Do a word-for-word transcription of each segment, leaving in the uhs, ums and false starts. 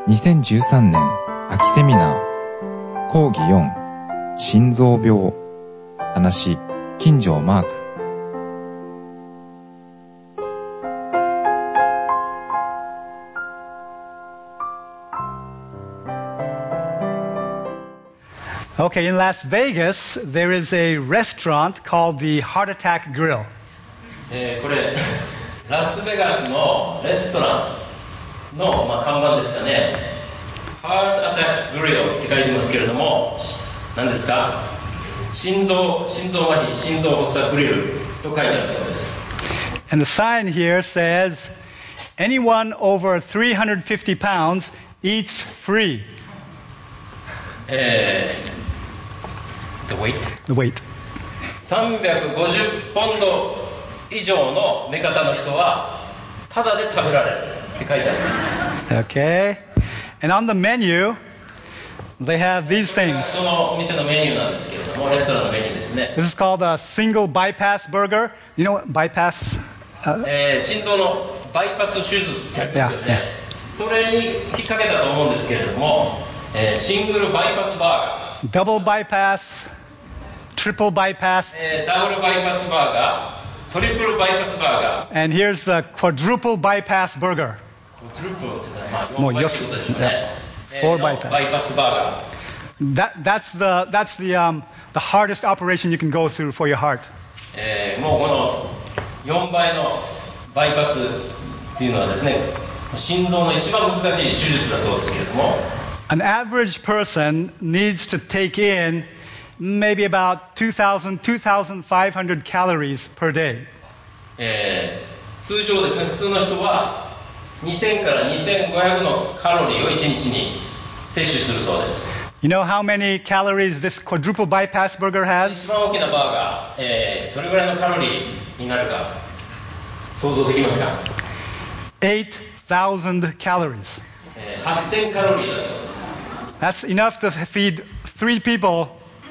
にせんじゅうさんねん秋セミナー講義よん心臓病話金城マーク。 Okay, in Las Vegas, there is a restaurant called the Heart Attack Grill. えー、これラスベガスのレストランの、まあ、看板ですかね。Heart Attack Grill って書いてますけれども、何ですか？心臓心臓麻痺心臓発作グリルと書いてあるそうです。 And the sign here says, anyone over three hundred fifty pounds eats free. えー The weight? The weight. さんびゃくごじゅうポンド以上の目方の人はタダで食べられるって書いてあるそうです。 Okay. And on the menu, they have these things. そのお店のメニューなんですけれども、レストランのメニューですね。 This is called a single bypass burger. You know what bypass? Uh, えー、心臓のバイパス手術ってありますよね。 Yeah. それに引っ掛けたと思うんですけれども、えー、シングルバイパスバーガー。 Double bypass, triple bypass, えー、ダブルバイパスバーガー、トリプルバイパスバーガー。 and here's a quadruple bypass burger. トリプルってのはまあよんばいということでしょうね。 Four bypass. バイパスバーガー。 That, that's the, that's the, um, the hardest operation you can go through for your heart. えー、もうこのよんばいのバイパスっていうのはですね、心臓の一番難しい手術だそうですけれども、 An average person needs to take in maybe about two thousand, two thousand five hundred calories per day. えー、通常ですね、普通の人はにせんからにせんごひゃくのカロリーをいちにちに摂取するそうです。 You know how many calories this quadruple bypass burger 一 has? 番大きなバーガー、えー、どれぐらいのカロリーになるか想像できますか？ eight thousand calories. えー、はっせんカロリーだそうです。 That's enough to feed three people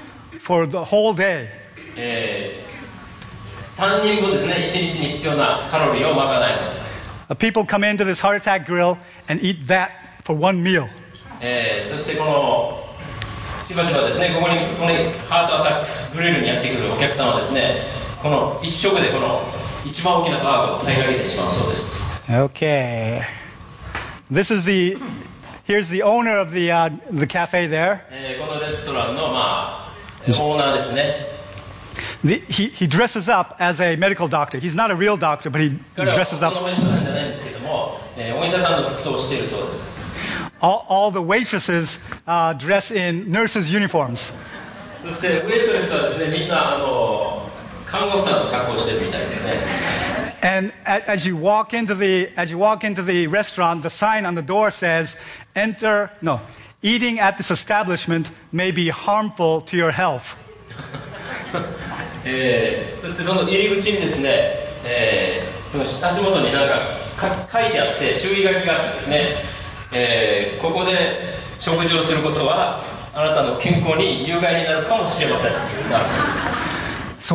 for the whole day. えー、さんにんぶんですね、いちにちに必要なカロリーを賄います。 People come into this heart attack grill and eat that for one meal. えー、そしてこのしばしばですね、ここにこのハートアタックグリルにやってくるお客さんはですね、この一食でこの一番大きなバーガーを平らげてしまうそうです。 Okay. This is the here's the owner of the uh, the cafe there. えー、このレストランのまあオーナーですね。 The, he he dresses up as a medical doctor. He's not a real doctor, but he 彼は dresses 本 up. 当のお医者さんじゃないんですけども、えー、お医者さんの服装をしているそうです。 All, all the waitresses uh, dress in nurses' uniforms. そしてウェイトレスはですね、みんなあの看護婦さんの格好をしてるみたいですね。 And as you walk into the as you walk into the restaurant, the sign on the door says, "Enter." No, eating at this establishment may be harmful to your health. えー、そしてその入り口にですね、えー、その足元になんかか書いてあって注意書きがあってですね、えー、ここで食事をすることはあなたの健康に有害になるかもしれません。なるそうです。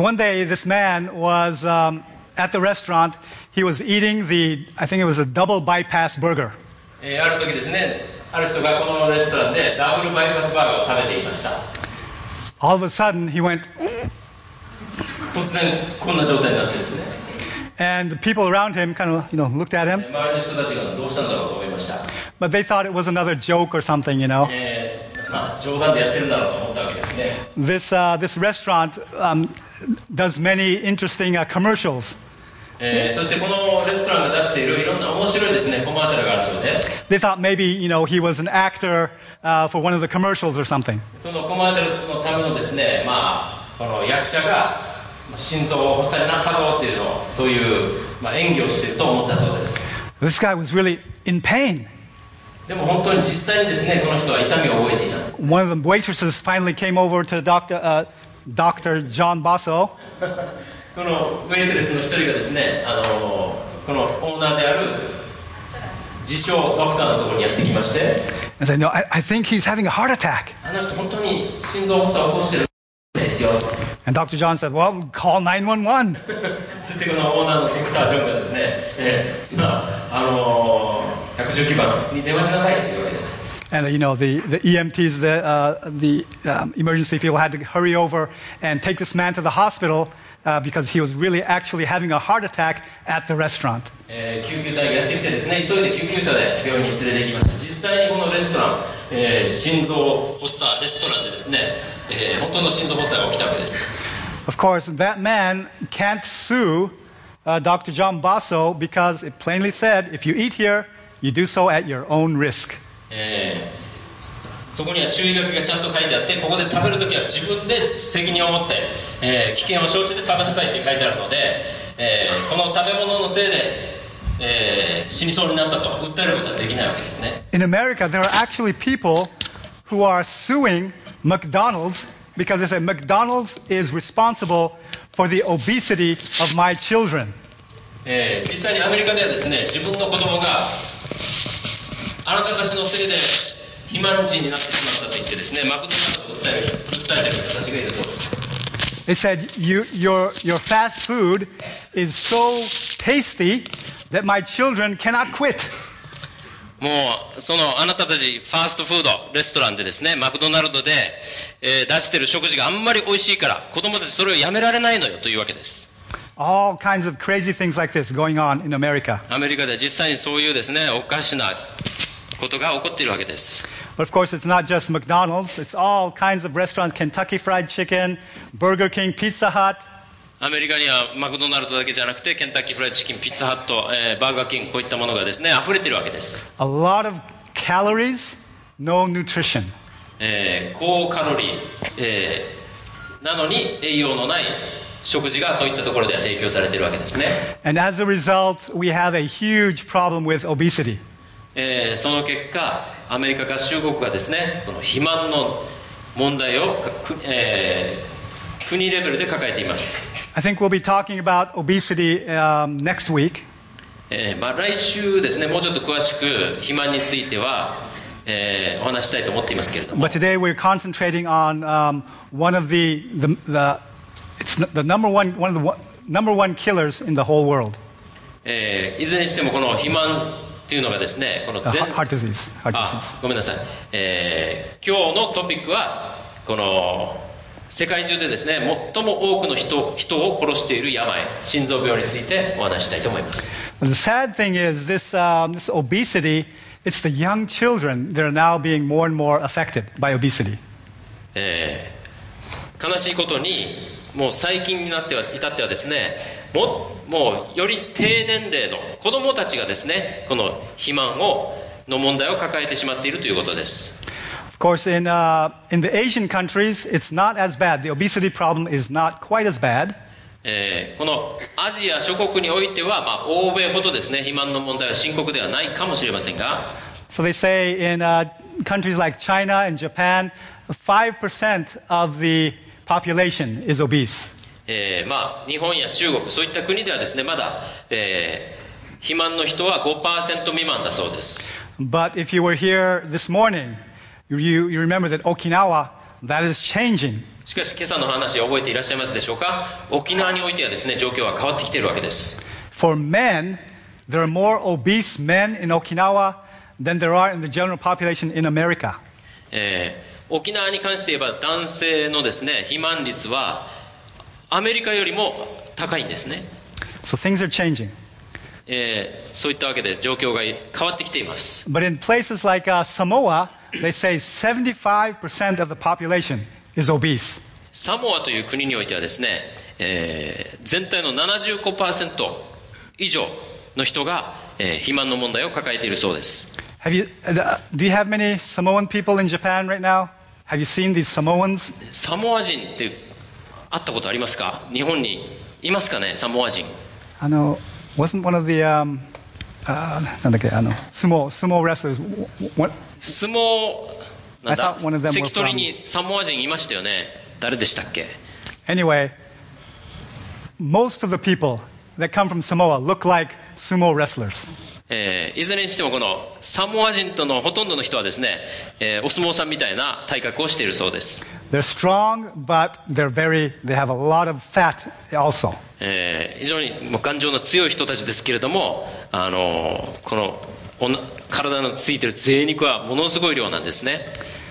So one day, this man was um, at the restaurant. He was eating the, I think it was a double bypass burger. えー、ある時ですね、ある人がこのレストランでダブルバイパスバーガーを食べていました。 All of a sudden, he went, 突然こんな状態になってですね。 and the people around him kind of, you know, looked at him. 周りの人たちがどうしたんだろうと思いました。 But they thought it was another joke or something, you know. えー、まあ冗談でやってるんだろうと思ったわけですね。 This uh, this restaurant um, does many interesting uh, commercials. えー、そしてこのレストランが出しているいろんな面白いですねコマーシャルがあるそうで、 They thought maybe, you know, he was an actor uh, for one of the commercials or something. そのコマーシャルのためのですね、まあこの役者が心臓発作になったぞっていうのをそういう、まあ、演技をしていると思ったそうです。 This guy was really in pain. でも本当に実際にですねこの人は痛みを覚えていたんです。 One of the waitresses finally came over to Doctor uh, Doctor John Basso. このウェイトレスの一人がですね、あのこのオーナーである自称ドクターのところにやってきまして、 And said, "No, I, I think he's having a heart attack." あの人本当に心臓発作を起こしてるんですよ。 And Doctor John said, "Well, call nine one one." そしてこのオーナーのドクター・ジョンがですね、えー、今あのー、いちくじゅうきゅうばんに電話しなさいというわけです。 And, you know, the, the E M Ts, the, uh, the um, emergency people had to hurry over and take this man to the hospital uh, because he was really actually having a heart attack at the restaurant. えー、救急隊がやってきてですね、急いで救急車で病院に連れて行きました。実際にこのレストラン、えー、心臓発作レストランでですね、えー、本当の心臓発作が起きたわけです。 Of course, that man can't sue uh, Doctor John Basso because it plainly said, if you eat here, you do so at your own risk. えー、そこには注意書きがちゃんと書いてあって、ここで食べるときは自分で責任を持って、えー、危険を承知で食べなさいって書いてあるので、えー、この食べ物のせいで、えー、死にそうになったと訴えることはできないわけですね。 In America, there are actually people who are suing McDonald's because they say McDonald's is responsible for the obesity of my children. えー、実際にアメリカではですね、自分の子供があなたたちのせいで肥満人になってしまったと言ってですね、マクドナルドを訴える訴えてる人たちがいるそうです。 They said, you, your, your fast food is so tasty that my children cannot quit. もうそのあなたたちファーストフードレストランでですね、マクドナルドで、えー、出してる食事があんまり美味しいから子供たちそれをやめられないのよというわけです。 All kinds of crazy things like this going on in America. アメリカでは実際にそういうですね、おかしなことが起こっているわけです。 But of course, it's not just McDonald's. It's all kinds of restaurants: Kentucky Fried Chicken, Burger King, Pizza Hut. アメリカにはマクドナルドだけじゃなくて、ケンタッキーフライドチキン、ピッツァハット、えー、バーガーキング、こういったものがですね、溢れているわけです。 A lot of calories, no nutrition. えー、高カロリー、えー、なのに栄養のない食事がそういったところでは提供されているわけですね。 And as a result, we have a huge problem with obesity. えー、その結果、アメリカ合衆国がですね、この肥満の問題を、えー、国レベルで抱えています。 I think we'll be talking about obesity um, next week. えーまあ、来週ですね、もうちょっと詳しく肥満については、えー、お話したいと思っていますけれども。 But today we're concentrating on um, one of the, the, the it's the number one, one of the number one killers in the whole world. えー、いずれにしてもこの肥満というのがですね、この全 heart disease. Heart disease. あ、ごめんなさい。えー、今日のトピックはこの世界中でですね、最も多くの人、人を殺している病、心臓病についてお話ししたいと思います。 The sad thing is this, um, this obesity, it's the young children that are now being more and more affected by obesity. えー、悲しいことに、もう最近になっては至ってはですね、も, もうより低年齢の子どもたちがですね、この肥満をの問題を抱えてしまっているということです。 Of course, in, uh, in the Asian countries, it's not as bad. The obesity problem is not quite as bad. えー、このアジア諸国においては、まあ、欧米ほどですね、肥満の問題は深刻ではないかもしれませんが、 So they say in uh, countries like China and Japan, five percent of the population is obese. えーまあ、日本や中国そういった国ではですね、まだ、えー、肥満の人は ごパーセント 未満だそうです。 But if you were here this morning, you, you remember that Okinawa, that is changing. しかし今朝の話を覚えていらっしゃいますでしょうか。沖縄においてはですね、状況は変わってきているわけです。 For men, there are more obese men in Okinawa than there are in the general population in America. えー、沖縄に関して言えば男性のですね、肥満率はアメリカよりも高いんですね。 So things are changing. えー、そういったわけで状況が変わってきています。 But in places like、uh, Samoa, they say seventy-five percent of the population is obese. サモアという国においてはですね、えー、全体の ななじゅうごパーセント 以上の人が、えー、肥満の問題を抱えているそうです。 Have you, uh, do you have many Samoan people in Japan right now? Have you seen these Samoans? サモア人って会ったことありますか？日本にいますかね、サモア人。 あの wasn't one of the um, uh, なんだっけ、あの相撲相撲 wrestlers. What? 相撲なんだ、 I thought one of them were 関取にサモア人いましたよね。誰でしたっけ？ Anyway, most of the people that come from Samoa look like sumo wrestlers. えー、いずれにしてもこのサモア人とのほとんどの人はですね、えー、お相撲さんみたいな体格をしているそうです。 They're strong, but they're very, they have a lot of fat also. えー、非常にもう頑丈な強い人たちですけれども、あのー、このおな体のついてる贅肉はものすごい量なんですね。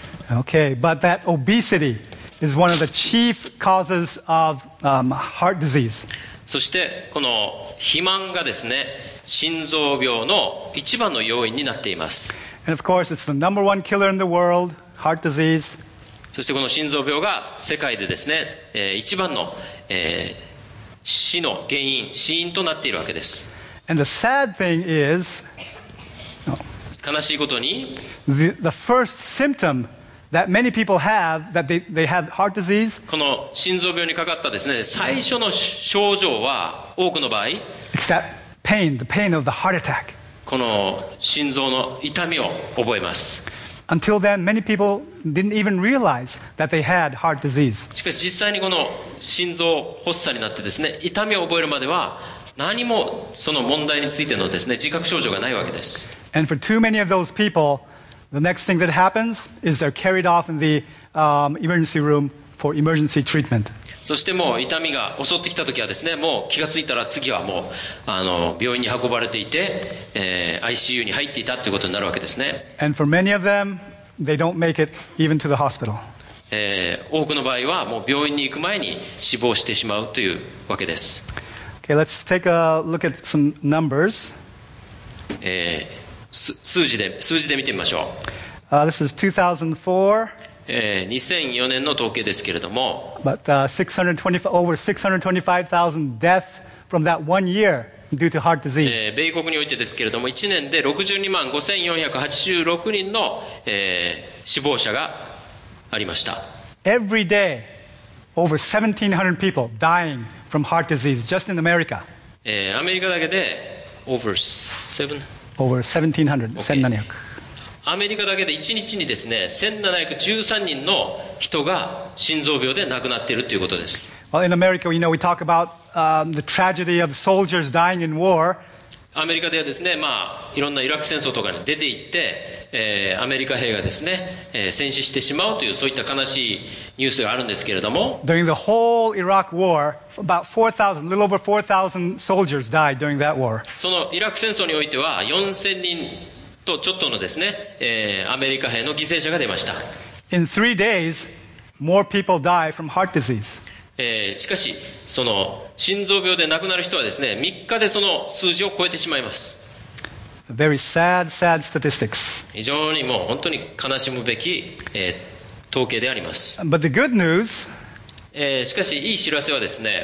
Okay, but that obesity is one of the chief causes of um, heart disease. そしてこの肥満がですね、心臓病の一番の要因になっています。 And of course, it's the number one killer in the world, heart disease. そしてこの心臓病が世界でですね、えー、一番の、えー、死の原因、死因となっているわけです。 And the sad thing is, 悲しいことに、 the, the first symptom that many people have, that they, they have heart disease, この心臓病にかかったですね、最初の症状は多くの場合、 it's that pain, the pain of the heart attack. この心臓の痛みを覚えます。 Until then, many people didn't even realize that they had heart disease. しかし実際にこの心臓発作になってですね、痛みを覚えるまでは何もその問題についてのですね、自覚症状がないわけです。 And for too many of those people, the next thing that happens is they're carried off in the um, emergency room for emergency treatment. そしてもう痛みが襲ってきた時はですね、もう気がついたら次はもうあの病院に運ばれていて、えー、アイシーユー に入っていたということになるわけですね。 And for many of them, they don't make it even to the hospital. えー、多くの場合はもう病院に行く前に死亡してしまうというわけです。 Okay, let's take a look at some numbers. えー、す数字で数字で見てみましょう。 Uh, this is two thousand four, えー、にせんよねんの統計ですけれども、 but uh, six hundred twenty, over six hundred twenty-five thousand deaths from that one year due to heart disease. えー、米国においてですけれども、いちねんでろくじゅうにまんごせんよんひゃくはちじゅうろくにんの、えー、死亡者がありました。 Every day, over seventeen hundred people dying from heart disease just in America. えー、アメリカだけで over seven Over seventeen hundred, Okay. せんななひゃく. アメリカだけでいちにちにですね、せんななひゃくじゅうさんにんの人が心臓病で亡くなっているということです。 Well, in America, you know, we talk about um, the tragedy of soldiers dying in war. アメリカではですね、まあ、いろんなイラク戦争とかに出て行って、えー、アメリカ兵がですね、えー、戦死してしまうというそういった悲しいニュースがあるんですけれども、 During the whole Iraq war, about four thousand, little over four thousand soldiers died during that war. そのイラク戦争においてはよんせんにんとちょっとのですね、えー、アメリカ兵の犠牲者が出ました。 In three days, more people die from heart disease. えー、しかしその心臓病で亡くなる人はですね、みっかでその数字を超えてしまいます。 Very sad, sad statistics. 非常にもう本当に悲しむべき、えー、統計であります。 But the good news, えー、しかしいい知らせはですね、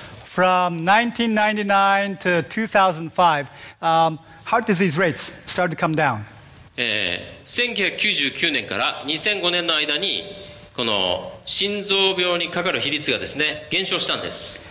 from nineteen ninety-nine to two thousand five, um, heart disease rates started to come down. えー、せんきゅうひゃくきゅうじゅうきゅうねんからにせんごねんの間にこの心臓病にかかる比率がですね、減少したんです。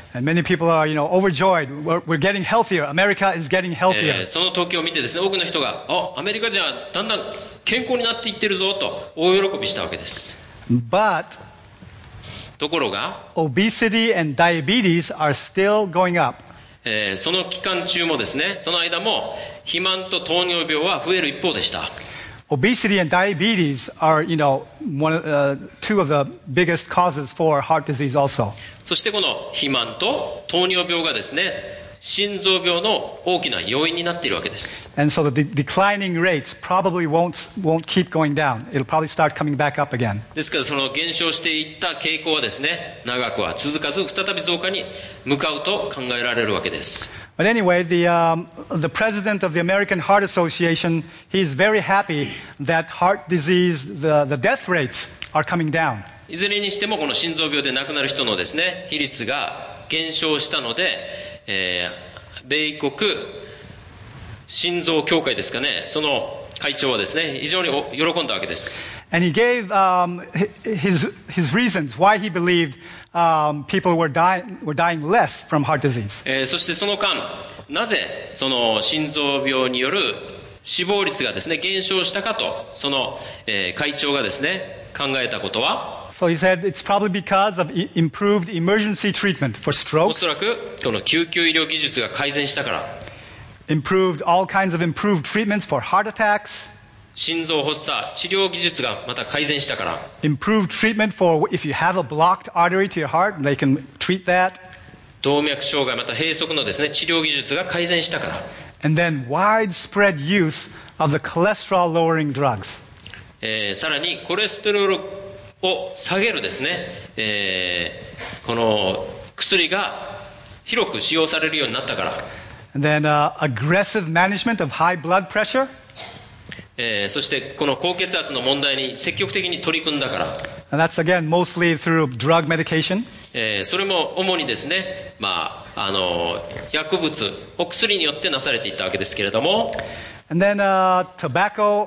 And many people are, you know, overjoyed. We're, we're getting healthier. America is getting え healthier. ー、その統計を見てですね、多くの人があアメリカじゃだんだん健康になっていってるぞと大喜びしたわけです。 But ところが、 obesity and diabetes are still going up. えー、その期間中もですね、その間も肥満と糖尿病は増える一方でした。 Obesity and diabetes are, you know, one, uh, two of the biggest causes for heart disease also. そしてこの肥満と糖尿病がですね、心臓病の大きな要因になっているわけです。 And so the de- declining rates probably won't, won't keep going down. It'll probably start coming back up again. ですからその減少していった傾向はですね、長くは続かず再び増加に向かうと考えられるわけです。 But anyway, the, um, the president of the American Heart Association, he's very happy that heart disease, the, the death rates are coming down. いずれにしてもこの心臓病で亡くなる人のですね、比率が減少したので、えー、米国心臓協会ですかね、その会長はですね、非常に喜んだわけです。 And he gave um, his, his reasons why he believed um, people were dying, were dying less from heart disease. えー、そしてその間、なぜその心臓病による死亡率がですね減少したかと、その、えー、会長がですね考えたことは、 So he said it's probably because of i- improved emergency treatment for お strokes, そらくこの救急医療技術が改善したから、 improved all kinds of improved treatments for heart attacks, 心臓発作治療技術がまた改善したから、 improved treatment for if you have a blocked artery to your heart, they can treat that. 動脈障害また閉塞のですね治療技術が改善したから、 and then widespread use of the cholesterol-lowering drugs. えーさらにコレステロールを下げるですね、えーこの薬が広く使用されるようになったから、 And then uh, aggressive management of high blood pressure. えーそしてこの高血圧の問題に積極的に取り組んだから、 And that's again mostly through drug medication. えーそれも主にですね、まあ、あの薬物お薬によってなされていったわけですけれども、 And then uh, tobacco,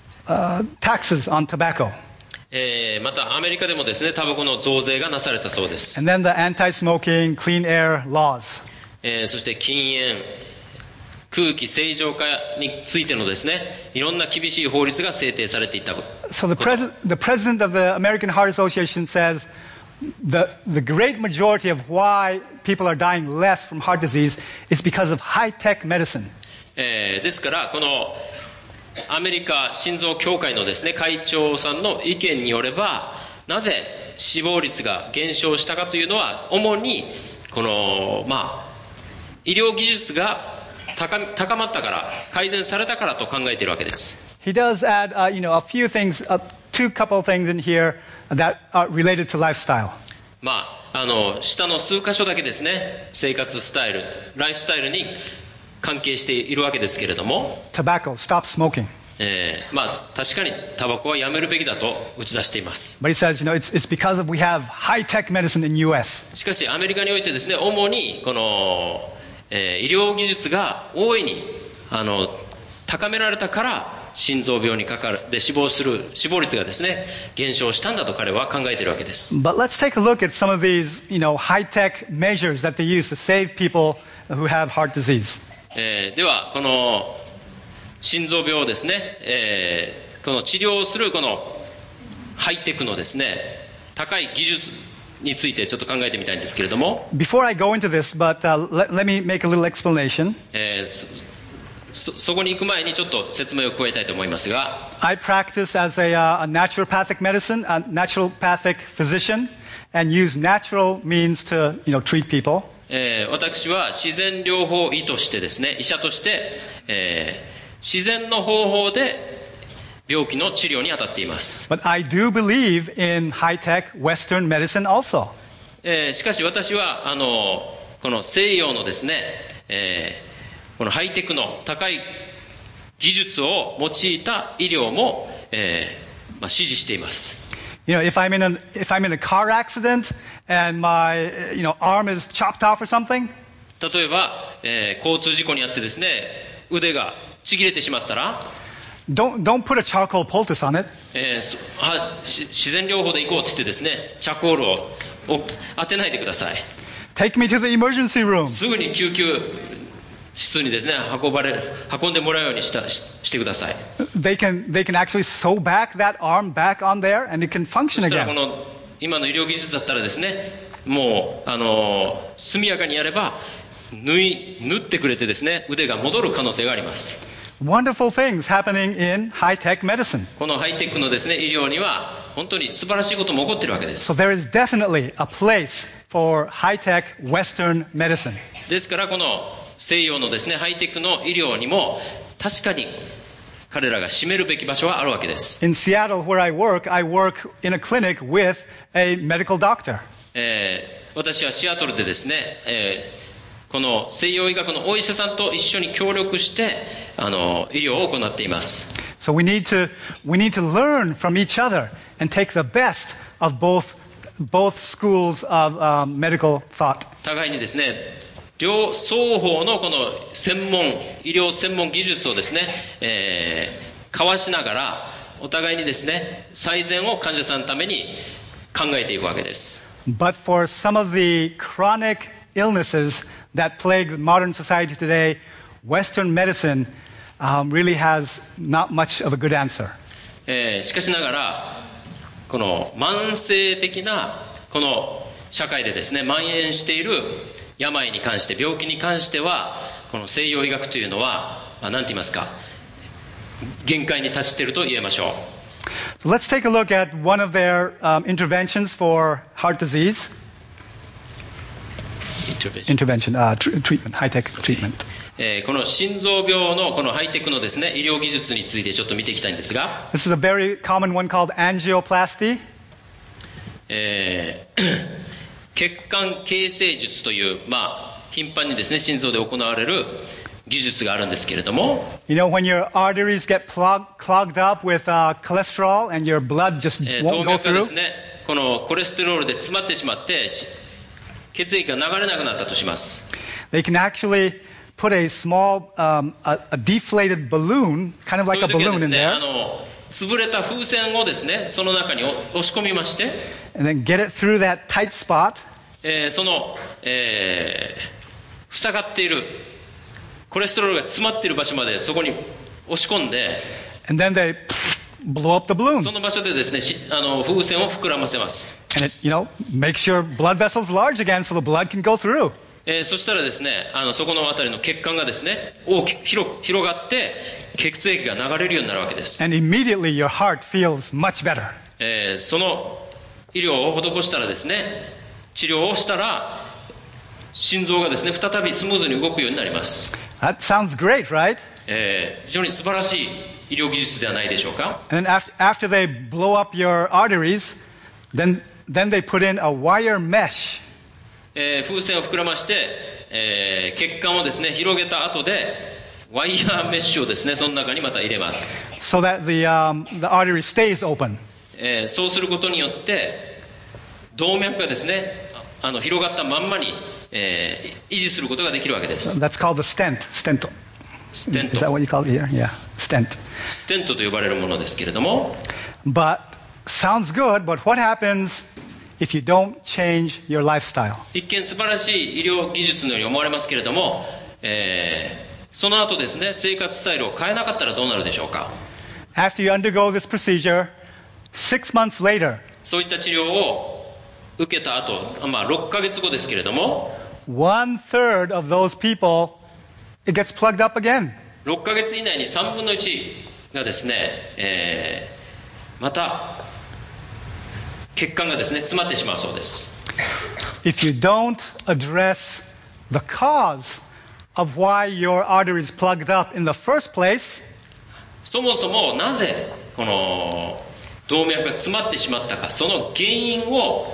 uh, taxes on tobacco. えーまたアメリカでもですねタバコの増税がなされたそうです。 And then the anti-smoking clean air laws. えーそして禁煙、空気清浄化についてのですねいろんな厳しい法律が制定されていったこと。 So the, pres- the president of the American Heart Association says the, the great majority of why people are dying less from heart disease is because of high-tech medicine. えーですからこのアメリカ心臓協会のですね会長さんの意見によれば、なぜ死亡率が減少したかというのは主にこのまあ医療技術が 高, 高まったから改善されたからと考えているわけです。 He does add, uh, you know, a few things, uh, two couple of things in here that are related to lifestyle. まああの下の数箇所だけですね生活スタイルライフスタイルに関係しているわけですけれども、 Tobacco, stop smoking. えーまあ確かにタバコはやめるべきだと打ち出しています。 But he says, you know, it's, it's because of we have high-tech medicine in U S. しかしアメリカにおいてですね主にこの、えー医療技術が大いにあの高められたから心臓病にかかるで死亡する死亡率がですね減少したんだと彼は考えているわけです。 But let's take a look at some of these, you know, high-tech measures that they use to save people who have heart disease. えーではこの心臓病をですね、えーこの治療するこのハイテクのですね高い技術についてちょっと考えてみたいんですけれども、 Before I go into this, but uh, let, let me make a little explanation. えーそ, そ, そこに行く前にちょっと説明を加えたいと思いますが、 I practice as a, uh, a naturopathic medicine, a naturopathic physician, and use natural means to, you know, treat people. えー私は自然療法医としてですね医者として、えー自然の方法で病気の治療に当たっています。 But I do believe in high-tech Western medicine also. えーしかし私はあのこの西洋のですね、えーこのハイテクの高い技術を用いた医療も、えーまあ、支持しています。 You know, if I'm in a if I'm in a car accident and my you know arm is chopped off or something, 例えば、えー交通事故にあってですね腕がちぎれてしまったら、 don't don't put a charcoal poultice on it. えーそあし自然療法で行こうって言ってですねチャコールをを当てないでください。 Take me to the emergency room. すぐに救急室にですね運ばれる運んでもらうようにしたししてください。 They can they can actually sew back that arm back on there, and it can そ function したらこ again. の今の医療技術だったらですねもうあの速やかにやれば縫い縫ってくれてですね腕が戻る可能性があります。 Wonderful things happening in high-tech medicine. このハイテクのですね医療には本当に素晴らしいことも起こっているわけで So す。 there is definitely a place for high-tech Western medicine. ですからこの西洋のですねハイテクの医療にも確かに彼らが占めるべき場所はあるわけです。 In Seattle, where I work, I work in a clinic with a medical doctor. えー私はシアトルでですね、えーこの西洋医学のお医者さんと一緒に協力してあの医療を行っています。 So we need to we need to learn from each other and take the best of both both schools of um, medical thought. 互いにですね両双方のこの専門医療専門技術をですね、えー交わしながらお互いにですね最善を患者さんのために考えていくわけです。 But for some of the chronic illnesses that plague modern society today, Western medicine um, really has not much of a good answer. えーしかしながらこの慢性的なこの社会でですね蔓延している病に関して病気に関してはこの西洋医学というのは何て言いますか限界に達していると言えましょう。 So let's take a look at one of their um, interventions for heart disease. Intervention, uh, tr- treatment, high-tech treatment. えーこの心臓病のこのハイテクのですね、医療技術についてちょっと見ていきたいんですが、 This is a very common one called angioplasty. えー血管形成術という、まあ、頻繁にですね、心臓で行われる技術があるんですけれども、 You know, when your arteries get plug, clogged up with uh, cholesterol and your blood just えー won't 動 go 脈がで through, すね、このコレステロールで詰まってしまってし血液が流れなくなったとします。 they can actually put a small, um, a, a deflated balloon, kind of そう like いう a 時は balloon です in ね、あ there, の潰れた風船をですね、その中に押し込みまして、 and then get it through that tight spot, えーその、えー塞がっているコレステロールが詰まっている場所までそこに押し込んで、 and then they blow up the balloon. その場所でですね、しあの風船を膨らませます。 And it, you know, makes your blood vessels large again so the blood can go through. えーそしたらですね、あのそこの辺りの血管がですね、大きく広く広がって血液が流れるようになるわけです。 And immediately your heart feels much better. えーその医療を施したらですね、治療をしたら心臓がですね、再びスムーズに動くようになります。 That sounds great, right? えー非常に素晴らしい医療技術ではないでしょうか。 And then after, after they blow up your arteries, then, then they put in a wire mesh. えー風船を膨らまして、えー血管をですね、広げた後でワイヤーメッシュをですね、その中にまた入れます。 So that the, um, the artery stays open. えーそうすることによって動脈がですね、あの広がったまんまに、えー維持することができるわけです。 That's called the stent. Stent. ステン Is that ト what you call it here? Yeah, stent. ステントと呼ばれるものですけれども、 But sounds good, but what happens if you don't change your lifestyle? 一見素晴らしい医療技術のように思われますけれども、えーその後ですね、生活スタイルを変えなかったらどうなるでしょうか。 After you undergo this procedure, six months later, そういった治療を受けた後、まあろっかげつごですけれども、 one third of those people, it gets plugged up again. ろっかげつ以内にさんぶんのいちがですね、えーまた血管がですね、詰まってしまうそうです。 If you don't address the cause of why your artery is plugged up in the first place, そもそもなぜこの動脈が詰まってしまったか、その原因を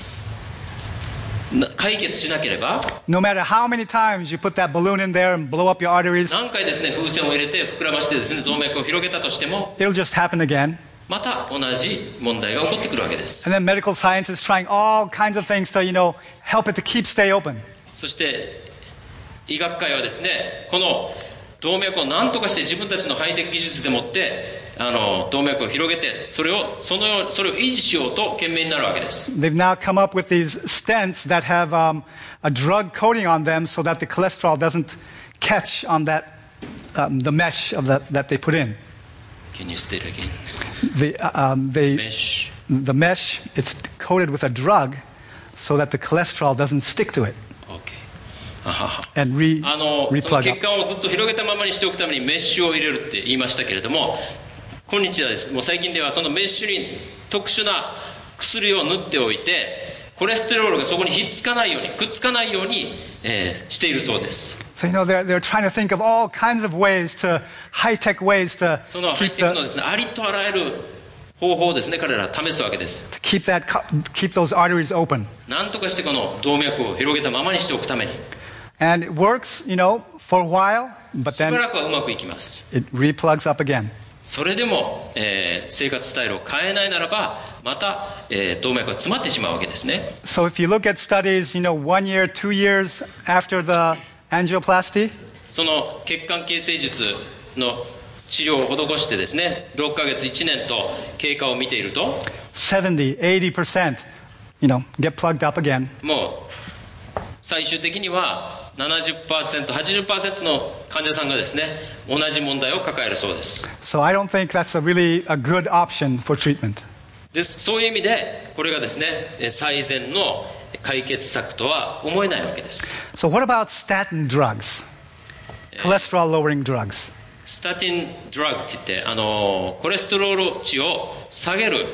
な解決しなければ、 no matter how many times you put that balloon in there and blow up your arteries, 何回ですね、風船を入れて膨らましてですね、動脈を広げたとしても、 it'll just happen again. また同じ問題が起こってくるわけです。 And then medical science is trying all kinds of things to, you know, help it to keep stay open. そして医学界はですね、この動脈を何とかして自分たちのハイテク技術でもってあの動脈を広げて、それをそのそれを維持しようと懸命になるわけです。 They've now come up with these stents that have um, a drug coating on them so that the cholesterol doesn't catch on that um, the mesh of the, that they put in. Can you state it again? The, uh, um, they, Mesh. the mesh, it's coated with a drug so that the cholesterol doesn't stick to it Okay. あはは and re, あのその replug 血 up. 管をずっと広げたままにしておくためにメッシュを入れるって言いましたけれども、今日はですもう最近ではそのメッシュに特殊な薬を塗っておいて、コレステロールがそこにひっつかないように、くっつかないように、えーしているそうです。 So, you know, they're, they're trying to think of all kinds of ways to, high-tech ways to そのハイ keep, テクの the, ですね、ありとあらゆる方法をですね、彼らは試すわけです。 to keep, that, co- keep those arteries open. なんとかしてこの動脈を広げたままにしておくために、 And it works, you know, for a while, but しば then らくはうまくいきます。 it replugs up again. それでも、えー生活スタイルを変えないならば、また、えー動脈が詰まってしまうわけですね。 So if you look at studies, you know, one year, two years after the angioplasty, その血管形成術の治療を施してですね、ろっかげつ、いちねんと経過を見ていると、 seventy, eighty percent, you know, get plugged up again. もう最終的には ななじゅっパーセント、はちじゅっパーセント の患者さんがですね、同じ問題を抱えるそうです。 So I don't think that's a really a good option for treatment. ですそういう意味で、これがですね、え最善の解決策とは思えないわけです。 So what about statin drugs? Cholesterol lowering drugs. スタティンドラッグって言って、あのコレステロール値を下げる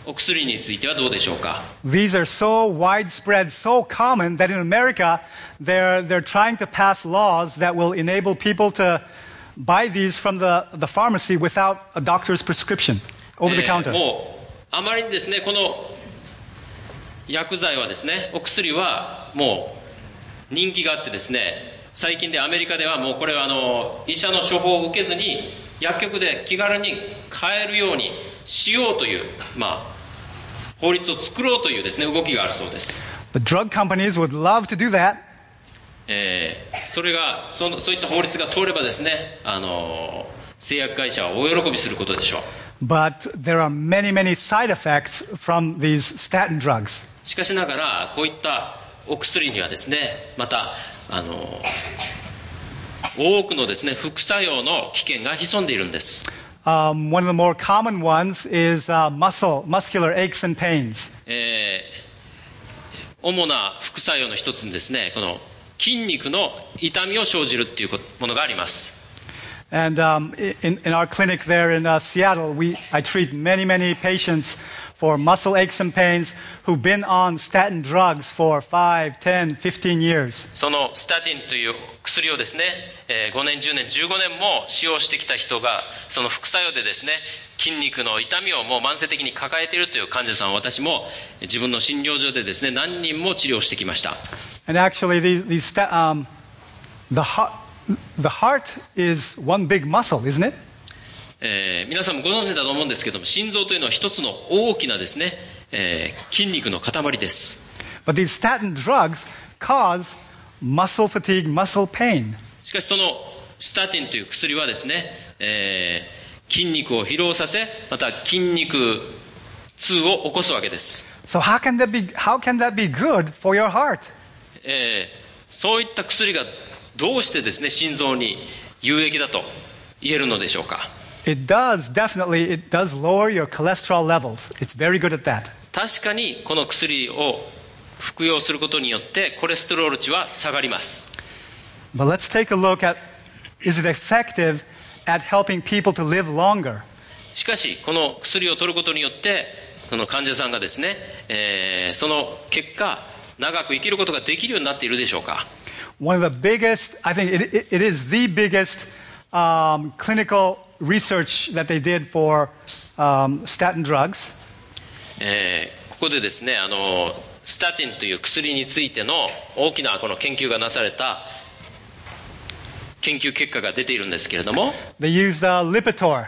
お薬についてはどうでしょうか。 These are so widespread, so common that in America they're, they're trying to pass laws that will enable people to buy these from the, the pharmacy without a doctor's prescription, over the え counter. ーもうあまりにですね、この薬剤はですね、お薬はもう人気があってですね、最近でアメリカではもうこれはあの医者の処方を受けずに薬局で気軽に買えるようにしようという、まあ、法律を作ろうというですね、動きがあるそうです。 The drug companies would love to do that, えーそれがそのそういった法律が通ればですね、あの製薬会社は大喜びすることでしょう。 but there are many, many side effects from these statin drugs. しかしながらこういったお薬にはですね、またあの多くのですね、副作用の危険が潜んでいるんです。 Um, one of the more common ones is uh, muscle, muscular aches and pains. えー主な副作用の一つにですね、この筋肉の痛みを生じるっていうものがあります。 And um, in, in our clinic there in uh, Seattle, we, I treat many, many patients for muscle aches and pains who've been on statin drugs for five, ten, fifteen years. そのスタティンという薬をですね、えーごねんじゅうねんじゅうごねんも使用してきた人がその副作用でですね、筋肉の痛みをもう慢性的に抱えているという患者さんを私も自分の診療所でですね、何人も治療してきました。 And actually, these, these sta- um, the, heart, the heart is one big muscle, isn't it? えー皆さんもご存知だと思うんですけども、心臓というのは一つの大きなですね、えー筋肉の塊です。 But these statin drugs cause muscle fatigue, muscle pain. しかしそのスタティンという薬はですね、えー筋肉を疲労させ、また筋肉痛を起こすわけです。 So how can that be, how can that be good for your heart? えーそういった薬がどうしてですね、心臓に有益だと言えるのでしょうか。 It does, definitely, it does lower your cholesterol levels. It's very good at that. 確かにこの薬を服用することによってコレステロール値は下がります。 But let's take a look at, is it effective at helping people to live longer? しかしこの薬を取ることによってその患者さんがですね、えーその結果長く生きることができるようになっているでしょうか。 One of the biggest, I think it, it, it is the biggest um, clinical research that they did for um, statin drugs. えーここでですね、あのスタティンという薬についての大きなこの研究がなされた研究結果が出ているんですけれども、 They used uh, Lipitor.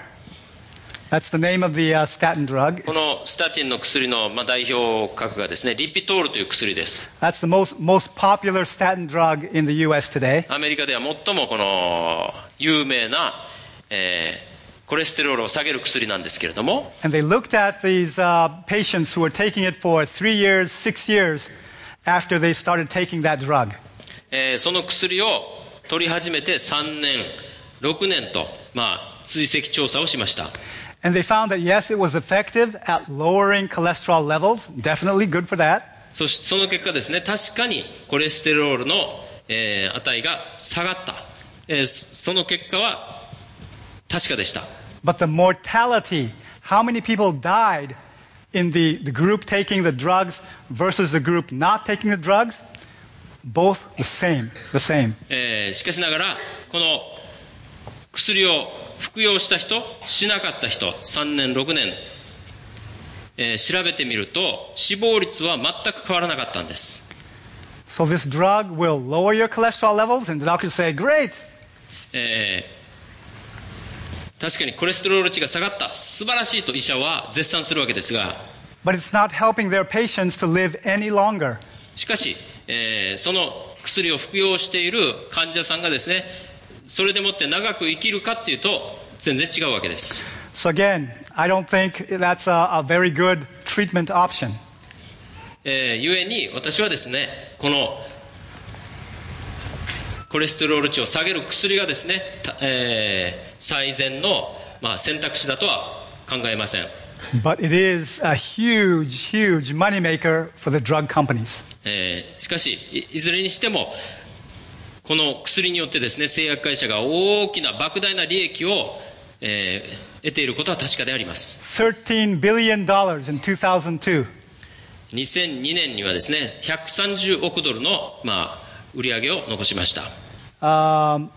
That's the name of the uh, statin drug. このスタティンの薬のまあ代表格がですね、リピトールという薬です。 That's the most, most popular statin drug in the U S today. アメリカでは最もこの有名な、えーコレステロールを下げる薬なんですけれども、 And they looked at these uh, patients who were taking it for three years, six years after they started taking that drug. えーその薬を取り始めてさんねん、ろくねんと、まあ、追跡調査をしました。 And they found that yes, it was effective at lowering cholesterol levels. Definitely good for that. そしてその結果ですね、確かにコレステロールの、えー値が下がった、えーその結果は確かでした。 But the mortality, how many people died in the, the group taking the drugs versus the group not taking the drugs? Both the same, the same. えーしかしながらこの薬を服用した人、しなかった人、さんねんろくねん、えー調べてみると死亡率は全く変わらなかったんです。 So this drug will lower your cholesterol levels, and the doctors say, great. えー確かにコレステロール値が下がった、素晴らしいと医者は絶賛するわけですが、 But it's not helping their patients to live any longer. しかし、えーその薬を服用している患者さんがですね、それでもって長く生きるかっていうと全然違うわけです。 So again, I don't think that's a, a very good treatment option. えー、ゆえに私はですね、このコレステロール値を下げる薬がですね、えー最善の、まあ、選択肢だとは考えません。 But it is a huge, huge moneymaker for the drug companies. えーしかし い, いずれにしてもこの薬によってですね、製薬会社が大きな莫大な利益をえー、得ていることは確かであります。 thirteen billion dollars in two thousand two. にせんにねんにはですね、ひゃくさんじゅうおくドルの、まあ、売り上げを残しました。 Um,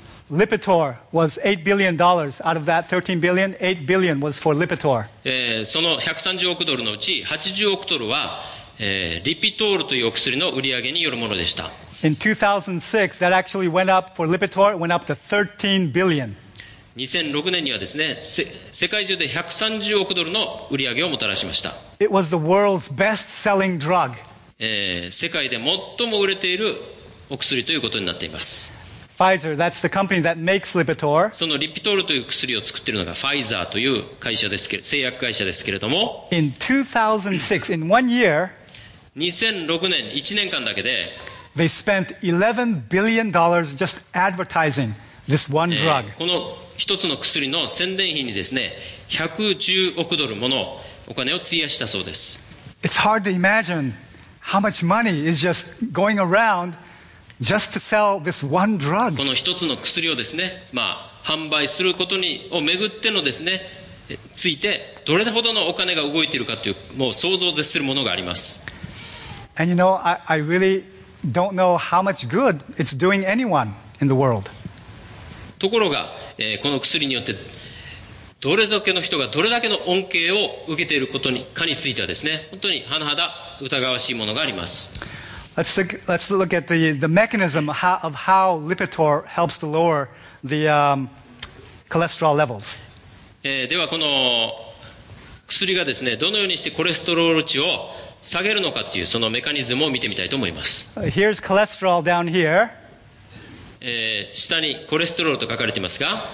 Lipitor was eight billion dollars. Out of that thirteen billion, eight billion was for Lipitor. えー、そのひゃくさんじゅうおくドルのうちはちじゅうおくドルは、えー、リピトールというお薬の売り上げによるものでした。 In two thousand six, that actually went up for Lipitor, it went up to thirteen billion. にせんろくねんにはですね、世界中でひゃくさんじゅうおくドルの売り上げをもたらしました。 It was the world's best-selling drug. えー、世界で最も売れているお薬ということになっています。 Pfizer, that's the company that makes Lipitor. そのリピトールという薬を作っているのがファイザーという会社ですけど、製薬会社ですけれども、 In two thousand six, in one year, にせんろくねんいちねんかんだけで、 they spent eleven billion dollars just advertising this one え drug. ー、この一つの薬の宣伝費にですね、ひゃくじゅうおくドルものお金を費やしたそうです。 It's hard to imagine how much money is just going around just to sell this one drug. この一つの薬をですね、まあ、販売することにをめぐってのですね、ついてどれほどのお金が動いているかという、もう想像を絶するものがあります。 And you know, I, I really don't know how much good it's doing anyone in the world. ところが、えー、この薬によってどれだけの人がどれだけの恩恵を受けていることにかについてはですね、本当に甚だ疑わしいものがあります。 Let's look, let's look at the, the mechanism of how, of how Lipitor helps to lower the um, cholesterol levels. えー、ではこの薬がですね、どのようにしてコレステロール値を下げるのかというそのメカニズムを見てみたいと思います。 Here's cholesterol down here. えー、下にコレステロールと書かれていますが、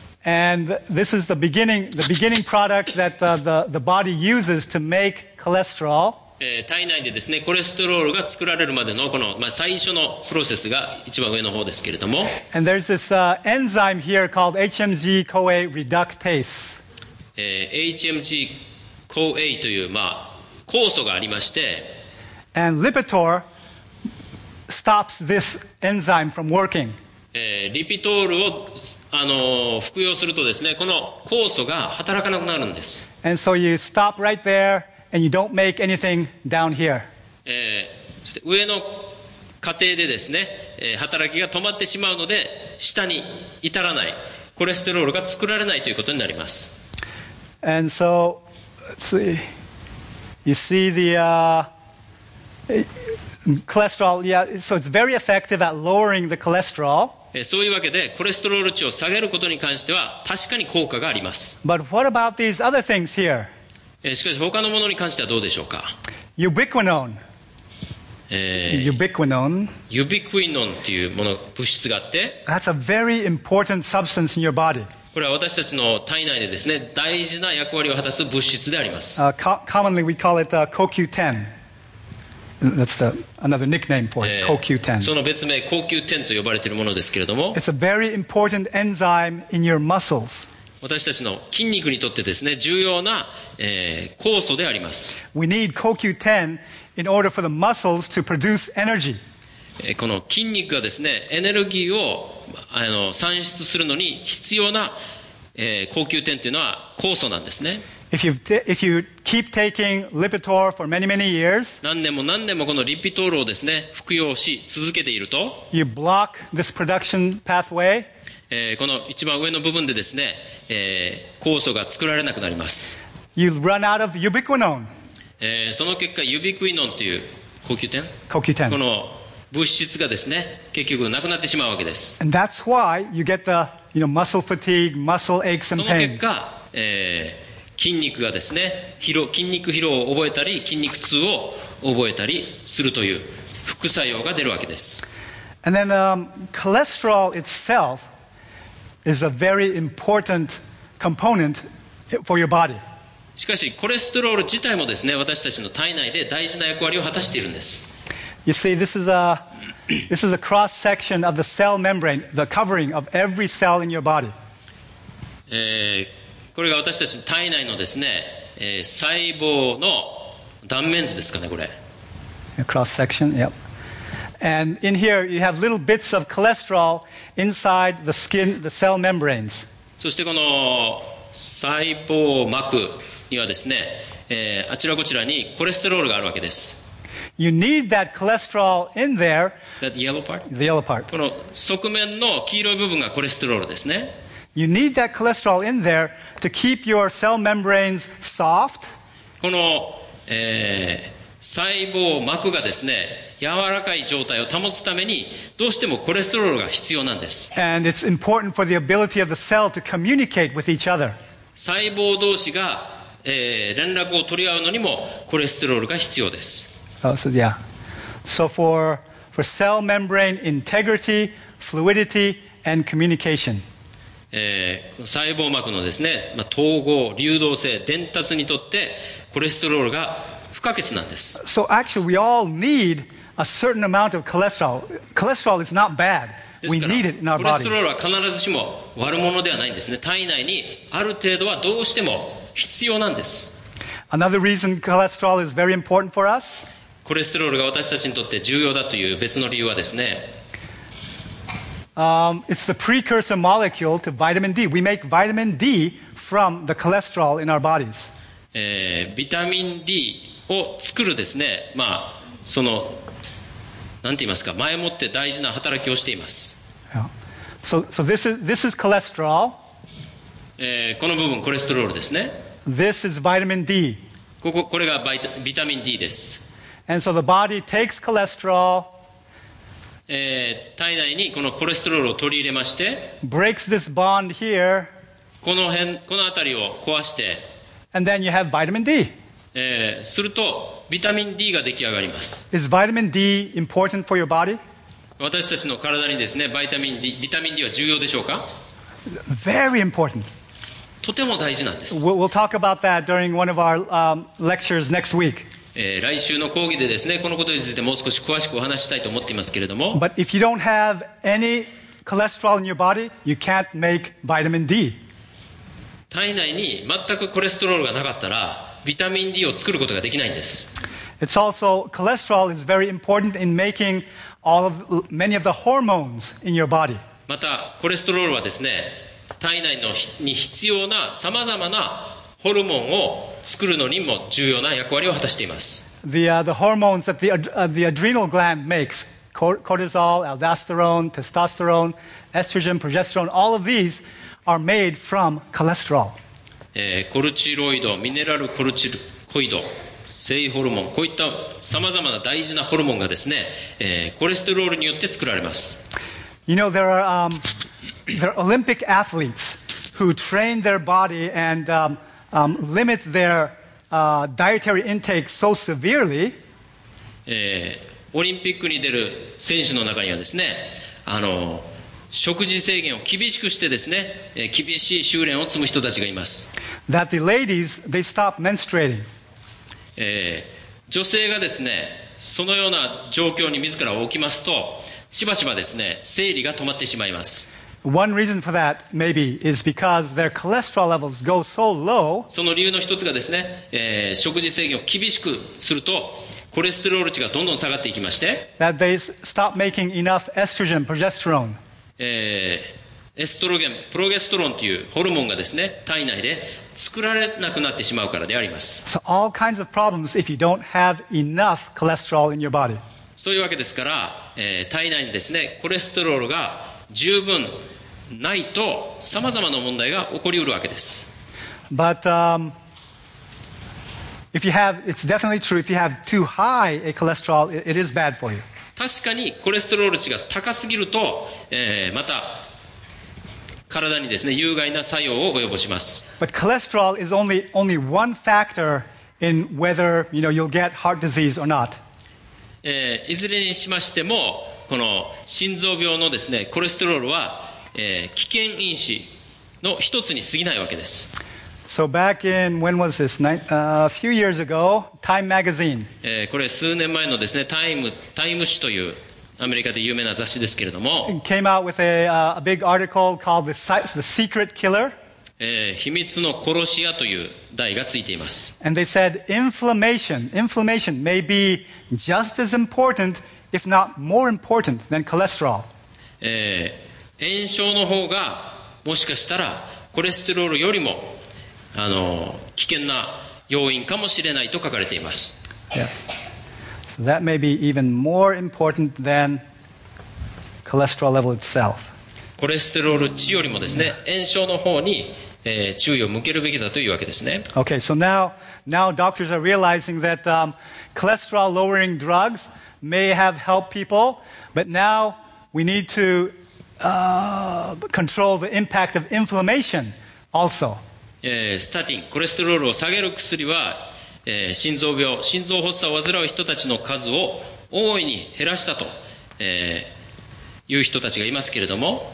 And this is the beginning, the beginning product that the, the, the body uses to make cholesterol. えー、体内でですね、コレステロールが作られるまでのこの、まあ、最初のプロセスが一番上の方ですけれども、 And there's this uh, enzyme here called H M G-CoA reductase. えー、エイチエムジー コーエー という、まあ、酵素がありまして、 And Lipitor stops this enzyme from working. えー、リピトールを、あのー、服用するとですね、この酵素が働かなくなるんです。 And so you stop right there and you don't make anything down here. えー、そして上の過程でですね、えー、働きが止まってしまうので、下に至らない、コレステロールが作られないということになります。 And so, let's see, you see the uh, cholesterol, yeah, so it's very effective at lowering the cholesterol. そういうわけでコレステロール値を下げることに関しては確かに効果があります。 But what about these other things here? しかし他のものに関してはどうでしょうか。 Ubiquinone. えー、 Ubiquinone. ユビクイノンというもの物質があって、 That's a very important substance in your body. これは私たちの体内でですね、大事な役割を果たす物質であります。 Uh, co- commonly we call it uh, C O Q ten. That's the, another nickname for it, えー C O Q ten. その別名 C O Q ten と呼ばれているものですけれども、 It's a very important enzyme in your muscles. 私たちの筋肉にとってですね、重要な、えー、酵素であります。 We need C O Q ten in order for the muscles to produce energy. えー、この筋肉がですね、エネルギーをあの産出するのに必要な、えー、C O Q ten というのは酵素なんですね。 If you, t- if you keep taking Lipitor for many, many years, 何年も何年もこのリピトールをですね、服用し続けていると、 you block this production pathway, えー、この一番上の部分でですね、えー、酵素が作られなくなります。 you run out of ubiquinone, えー、その結果ユビクイノンという C O Q ten? C O Q ten. この物質がですね、結局なくなってしまうわけです。 And that's why you get the you know, muscle fatigue, muscle aches そ and の結 pains. 果、えー筋肉がですね、疲労、筋肉疲労を覚えたり、筋肉痛を覚えたりするという副作用が出るわけです。 And then um, cholesterol itself is a very important component for your body. しかし、コレステロール自体もですね、私たちの体内で大事な役割を果たしているんです。 You see, this is a this is a cross section of the cell membrane, the covering of every cell in your body. えーこれが私たちの体内のですね、えー、細胞の断面図ですかね、これ。 Cross section, yep. And in here you have little bits of cholesterol inside the skin, the cell membranes. そしてこの細胞膜にはですね、えー、あちらこちらにコレステロールがあるわけです。 You need that cholesterol in there. That yellow part? The yellow part. この側面の黄色い部分がコレステロールですね。 You need that cholesterol in there to keep your cell membranes soft. この、えー、細胞膜がですね、柔らかい状態を保つためにどうしてもコレステロールが必要なんです。 And it's important for the ability of the cell to communicate with each other. 細胞同士が、えー、連絡を取り合うのにもコレステロールが必要です。 Oh, so yeah. So for for cell membrane integrity, fluidity, and communication. えー、細胞膜のですね、まあ、統合、流動性、伝達にとってコレステロールが不可欠なんです。 So actually we all need a certain amount of cholesterol. Cholesterol is not bad. です We から need it in our コレステロー bodies. ルは必ずしも悪者ではないんですね。体内にある程度はどうしても必要なんです。 Another reason cholesterol is very important for us. コレステロールが私たちにとって重要だという別の理由はですね、 Um, it's the precursor molecule to vitamin D. We make vitamin D from the cholesterol in our bodies. えー、ビタミン D を作るですね、まあそのなんて言いますか、前もって大事な働きをしています。 Yeah. So, so this is this is cholesterol. えー、この部分コレステロールですね。 This is vitamin D. こここれがバイタビタミン D です。 And so the body takes cholesterol, えー、体内にこのコレステロールを取り入れまして、 breaks this bond here, この辺この辺りを壊して、 and then you have vitamin D. えー、するとビタミン D が出来上がります。 Is vitamin D important for your body? 私たちの体にですね、バイタミン D、ビタミン D は重要でしょうか？ Very important. とても大事なんです。 We'll, we'll talk about that during one of our um, lectures next week. えー、来週の講義でですね、このことについてもう少し詳しくお話ししたいと思っていますけれども、 But if you don't have any cholesterol in your body, you can't make vitamin D. 体内に全くコレステロールがなかったらビタミン D を作ることができないんです。 It's also, cholesterol is very important in making all of, many of the hormones in your body. またコレステロールはですね、体内のに必要なさまざまなホルモンを作るのにも重要な役割を果たしています。 The, uh, the hormones that the, uh, the adrenal gland makes, cortisol, aldosterone, testosterone, estrogen, progesterone, all of these are made from cholesterol. えー、コルチロイド、ミネラルコルチコイド、性ホルモン、こういったさまざまな大事なホルモンがですね、えー、コレステロールによって作られます。 You know, there are, um, there are Olympic athletes who train their body and um, um, limit their uh, dietary intake so severely えー、オリンピックに出る選手の中にはですね、あの食事制限を厳しくしてですね、えー、厳しい修練を積む人たちがいます。 that the ladies, they stop menstruating. えー、女性がですね、そのような状況に自ら起きますと、しばしばですね、生理が止まってしまいます。 One reason for that, maybe, is because their cholesterol levels go so low その理由の一つがですね、えー、食事制限を厳しくするとコレステロール値がどんどん下がっていきまして、 that they s- stop making enough estrogen, progesterone. えー、エストロゲン、プロゲステロンというホルモンがですね、体内で作られなくなってしまうからであります。 So all kinds of problems if you don't have enough cholesterol in your body. そういうわけですから、えー、体内にですね、コレステロールが十分ないと様々な問題が起こりうるわけです。 But um, if you have, it's definitely true, if you have too high a cholesterol, it, it is bad for you. 確かにコレステロール値が高すぎると、えー、また体にですね、有害な作用を及ぼします。 But cholesterol is only, only one factor in whether, you know, you'll get heart disease or not. えー、いずれにしましても、この心臓病のですね、コレステロールは、えー、危険因子の一つに過ぎないわけです。 So back in, when was this? Ni- uh, a few years ago, Time magazine えー、これ数年前のですね、タイム、タイム誌というアメリカで有名な雑誌ですけれども、 came out with a, uh, a big article called the, Si- the Secret Killer. えー、秘密の殺し屋という題がついています。 And they said inflammation, inflammation may be just as important, if not more important than cholesterol. えー、炎症の方がもしかしたらコレステロールよりもあの危険な要因かもしれないと書かれています。 Yes. So that may be even more important than cholesterol level itself. コレステロール値よりもですね、炎症の方に、えー、注意を向けるべきだというわけですね。 Okay, so now, now doctors are realizing that um, cholesterol-lowering drugs may have helped people, but now we need to uh, control the impact of inflammation also. えー、スタティン、コレステロールを下げる薬は、えー、心臓病、心臓発作を患う人たちの数を大いに減らしたと、えー、いう人たちがいますけれども、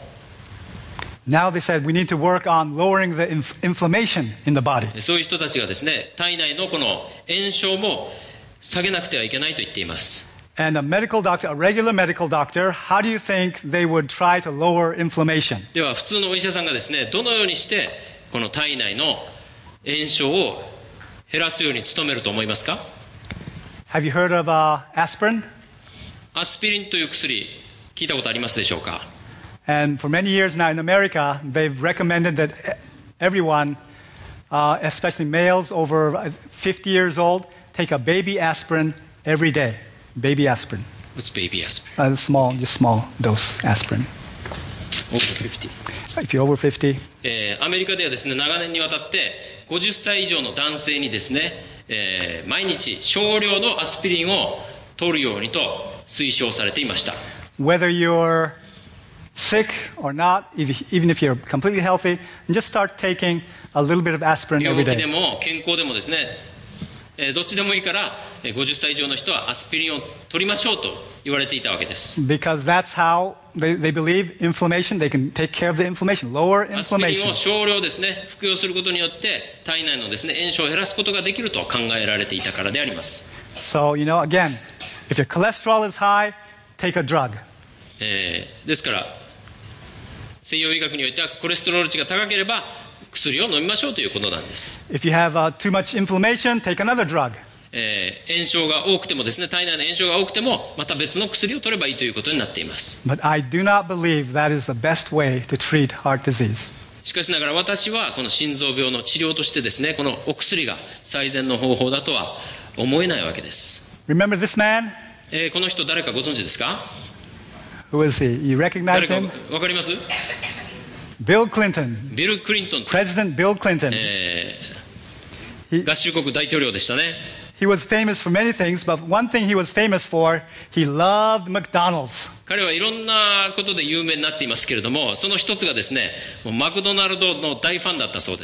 Now they said we need to work on lowering the inf- inflammation in the body. そういう人たちがですね、体内のこの炎症も下げなくてはいけないと言っています。 And a medical doctor, a regular medical doctor, how do you think they would try to lower inflammation? では普通のお医者さんがですね、どのようにしてこの体内の炎症を減らすように努めると思いますか？ Have you heard of uh, aspirin? アスピリンという薬聞いたことありますでしょうか？ And for many years now in America, they've recommended that everyone, uh, especially males over fifty years old, take a baby aspirin every day. Baby aspirin. What's baby aspirin? A small, just small dose aspirin. over fifty. If you're over fifty. えー、アメリカではですね、長年にわたってごじゅっさい以上の男性にですね、えー、毎日少量のアスピリンを取るようにと推奨されていました。 Whether you're sick or not, even if you're completely healthy, just start taking a little bit of aspirin every 病気で day. も健康でもですね、えー、どっちでもいいからごじゅっさい以上の人はアスピリンを取りましょうと言われていたわけです。 Because that's how they, they believe inflammation, they can take care of the inflammation, lower アスピリン inflammation. を少量ですね、服用することによって体内のですね、炎症を減らすことができると考えられていたからであります。 So, you know, again, if your cholesterol is high, take a drug. えー、ですから西洋医学においてはコレステロール値が高ければ薬を飲みましょうということなんです。 If you have uh, too much inflammation, take another drug. えー、炎症が多くてもですね、体内の炎症が多くてもまた別の薬を取ればいいということになっています。 But I do not believe that is the best way to treat heart disease. しかしながら私はこの心臓病の治療としてですね、このお薬が最善の方法だとは思えないわけです。 Remember this man? えー、この人誰かご存知ですか？ Who is he? You recognize 誰か him? わかります？ Bill Clinton. ビル・クリントン、 President Bill Clinton. え He, ー、合衆国大統領でしたね。 he was famous for many things, but one thing he was famous for, he loved McDonald's. 彼はいろんなことで有名になっていますけれども、その一つがですね、もうマクドナルドの大ファンだったそうです。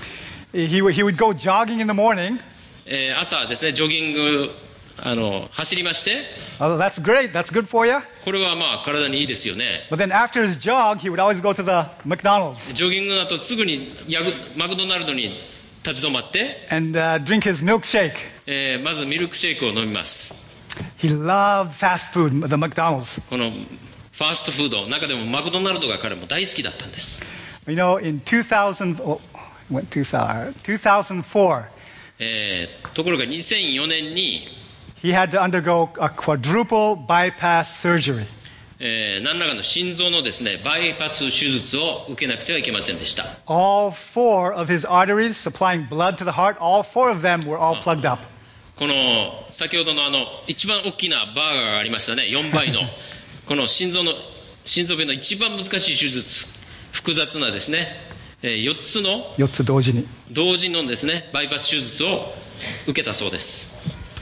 He, would- he would go jogging in the morning. えー、朝ですね、ジョギングあの走りまして、 Oh, that's great. That's good for you. これはまあ体にいいですよね。 But then after his jog, he would always go to the McDonald's ジョギングの後すぐにヤグマクドナルドに立ち止まって、 and uh, drink his milkshake. えー、まずミルクシェイクを飲みます。 He loved fast food, the McDonald's. このファーストフード、中でもマクドナルドが彼も大好きだったんです。 You know, in two thousand, oh, went too far. two thousand four, えー、ところがにせんよねんに、 he had to undergo a quadruple bypass surgery. えー、何らかの心臓のですね、バイパス手術を受けなくてはいけませんでした。 All four of his arteries supplying blood to the heart, all four of them were all plugged up. この先ほどのあの一番大きなバーガーがありましたね、よんばいのこの心臓の心臓病の一番難しい手術、複雑なですね、えー、よっつのよっつ同時に。 同時のですねバイパス手術を受けたそうです。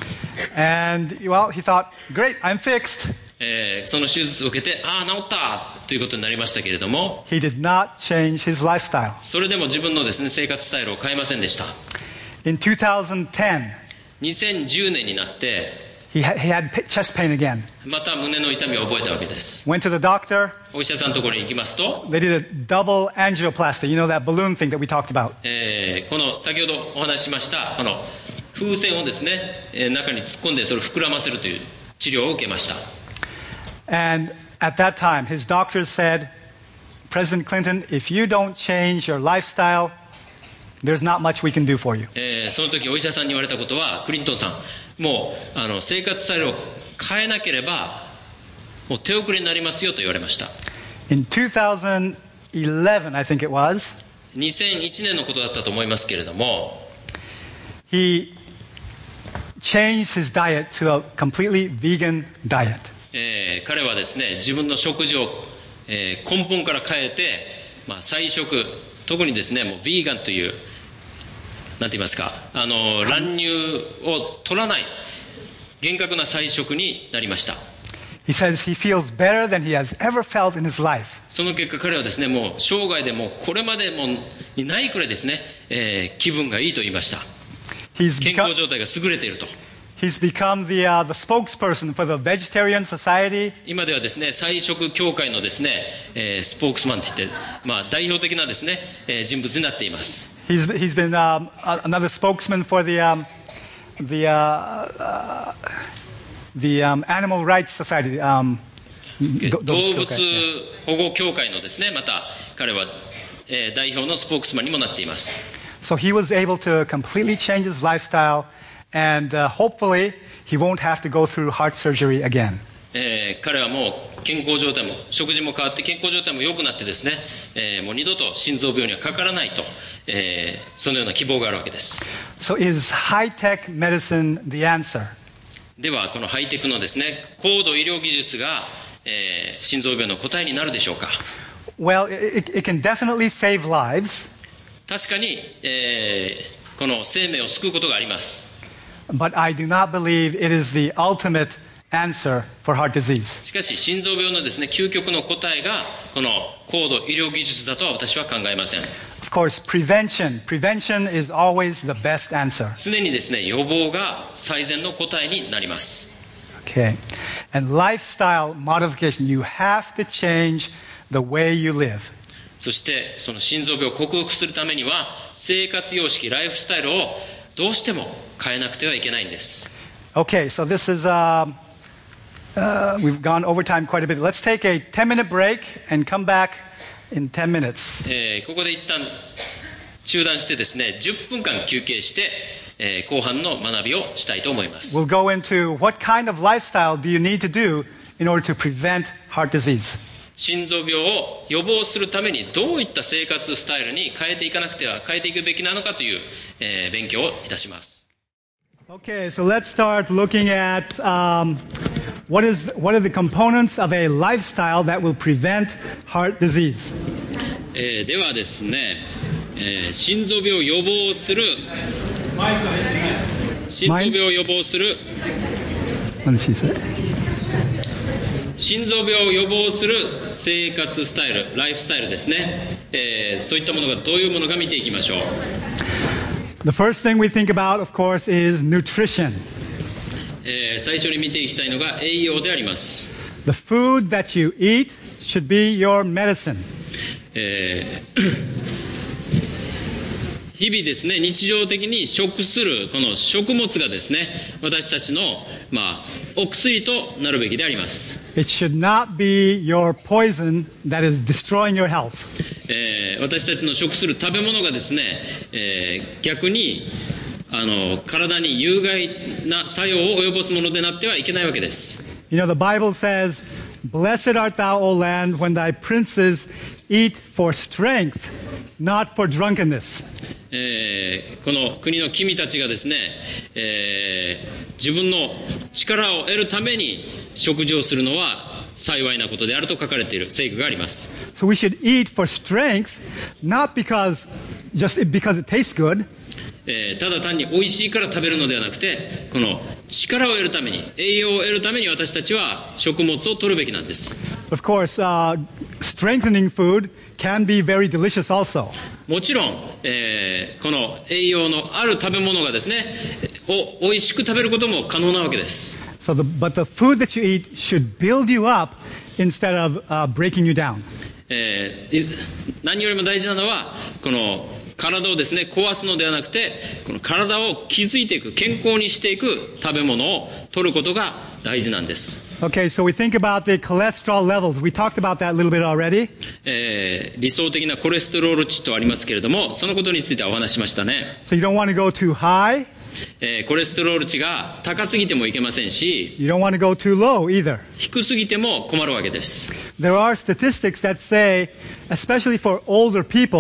And, well, he thought, great, I'm fixed. えー、その手術を受けて、ああ治ったということになりましたけれども、 He did not change his lifestyle. それでも自分のですね生活スタイルを変えませんでした。 In two thousand ten, にせんじゅうねんになって he had, he had chest pain again. また胸の痛みを覚えたわけです。 Went to the doctor. お医者さんのところに行きますと、 They did a double angioplasty. You know that balloon thing that we talked about. えーこの先ほどお話ししましたこの風船をですね、えー中に突っ込んでそれを膨らませるという治療を受けました。 And at that time, his doctors said, President Clinton, if you don't change your lifestyle, there's not much we can do for you. えーその時お医者さんに言われたことは、クリントンさん、もうあの生活スタイルを変えなければもう手遅れになりますよと言われました。 In two thousand eleven, I think it was, にせんいちねんのことだったと思いますけれども、 he changed his diet to a completely vegan diet. えー彼はですね、自分の食事を、えー根本から変えて、まあ、菜食、特にですね、もうヴィーガンという、なんて言いますか、あの卵乳を取らない厳格な菜食になりました。 He says he feels better than he has ever felt in his life. その結果、彼はですね、もう生涯でもうこれまでもにないくらいですね、えー気分がいいと言いました。 He's 健 become, 康状態が優れていると。 he's become the, uh, the spokesperson for the vegetarian society. 今ではですね、菜食協会のですね、えースポークスマンといって、まあ、代表的なですね、えー人物になっています。 He's, he's been um, a- another spokesman for the, um, the, uh, uh, the um, animal rights society. Um, ど動物動物協会保護協会のですね、また彼は、えー代表のスポークスマンにもなっています。 So he was able to completely change his lifestyle, and uh, hopefully he won't have to go through heart surgery again. えー彼はもう健康状態も食事も変わって健康状態も良くなってですね、えーもう二度と心臓病にはかからないと、えーそのような希望があるわけです。 So is high-tech medicine the answer? ではこのハイテクのですね、高度医療技術が、えー心臓病の答えになるでしょうか。 Well, it, it can definitely save lives, 確かに、えーこの生命を救うことがあります。 but I do not believe it is the ultimate answer for heart disease. しかし心臓病のですね、究極の答えがこの高度医療技術だとは私は考えません。 Of course, prevention. Prevention is always the best answer. 常にですね、予防が最善の答えになります。 Okay. And lifestyle modification. You have to change the way you live. そしてその心臓病を克服するためには生活様式、ライフスタイルをどうしても変えなくてはいけないんです。 Okay, so this is, uh, uh, we've gone over time quite a bit. Let's take a ten minute break and come back in ten minutes. えーここで一旦中断してですね、じゅっぷんかん休憩して、えー後半の学びをしたいと思います。 We'll go into what kind of lifestyle do you need to do in order to prevent heart disease. 心臓病を予防するためにどういった生活スタイルに変えていかなくては変えていくべきなのかという、えー勉強をいたします。 Okay, so let's start looking at um, what is what are the components of a lifestyle that will prevent heart disease. えーではですね、えー心臓病を予防する心臓病を予防する What did she say? 心臓病を予防する生活スタイル、ライフスタイルですね、えーそういったものがどういうものか見ていきましょう。 The first thing we think about, of course, is nutrition. えー最初に見ていきたいのが栄養であります。 The food that you eat should be your medicine. えー日々ですね、日常的に食するこの食物がですね、私たちの、まあ、お薬となるべきであります。 It should not be your poison that is destroying your health. えー私たちの食する食べ物がですね、えー逆にあの体に有害な作用を及ぼすものでなってはいけないわけです。 You know, the Bible says, Blessed art thou, O land, when thy princes eat for strength, not for drunkenness. えーこの国の君たちがですね、えー自分の力を得るために食事をするのは幸いなことであると書かれている聖句があります。 So we should eat for strength, not because just because it tastes good, えーただ単に美味しいから食べるのではなくて、この力を得るために、栄養を得るために私たちは食物を取るべきなんです。 of course, uh, strengthening food can be very delicious also. もちろん、えーこの栄養のある食べ物がですね、を美味しく食べることも可能なわけです。 So, the, but the food that you eat should build you up instead of uh, breaking you down. えーい何よりも大事なのは、この体をですね、壊すのではなくて、この体を築いていく、健康にしていく食べ物を取ることが大事なんです。 Okay, so we think about the cholesterol levels. We talked about that a little bit already. えー理想的なコレステロール値とありますけれども、そのことについてはお話ししましたね。 So you don't want to go too high. えーコレステロール値が高すぎてもいけませんし、 You don't want to go too low either. 低すぎても困るわけです。 There are statistics that say, especially for older people,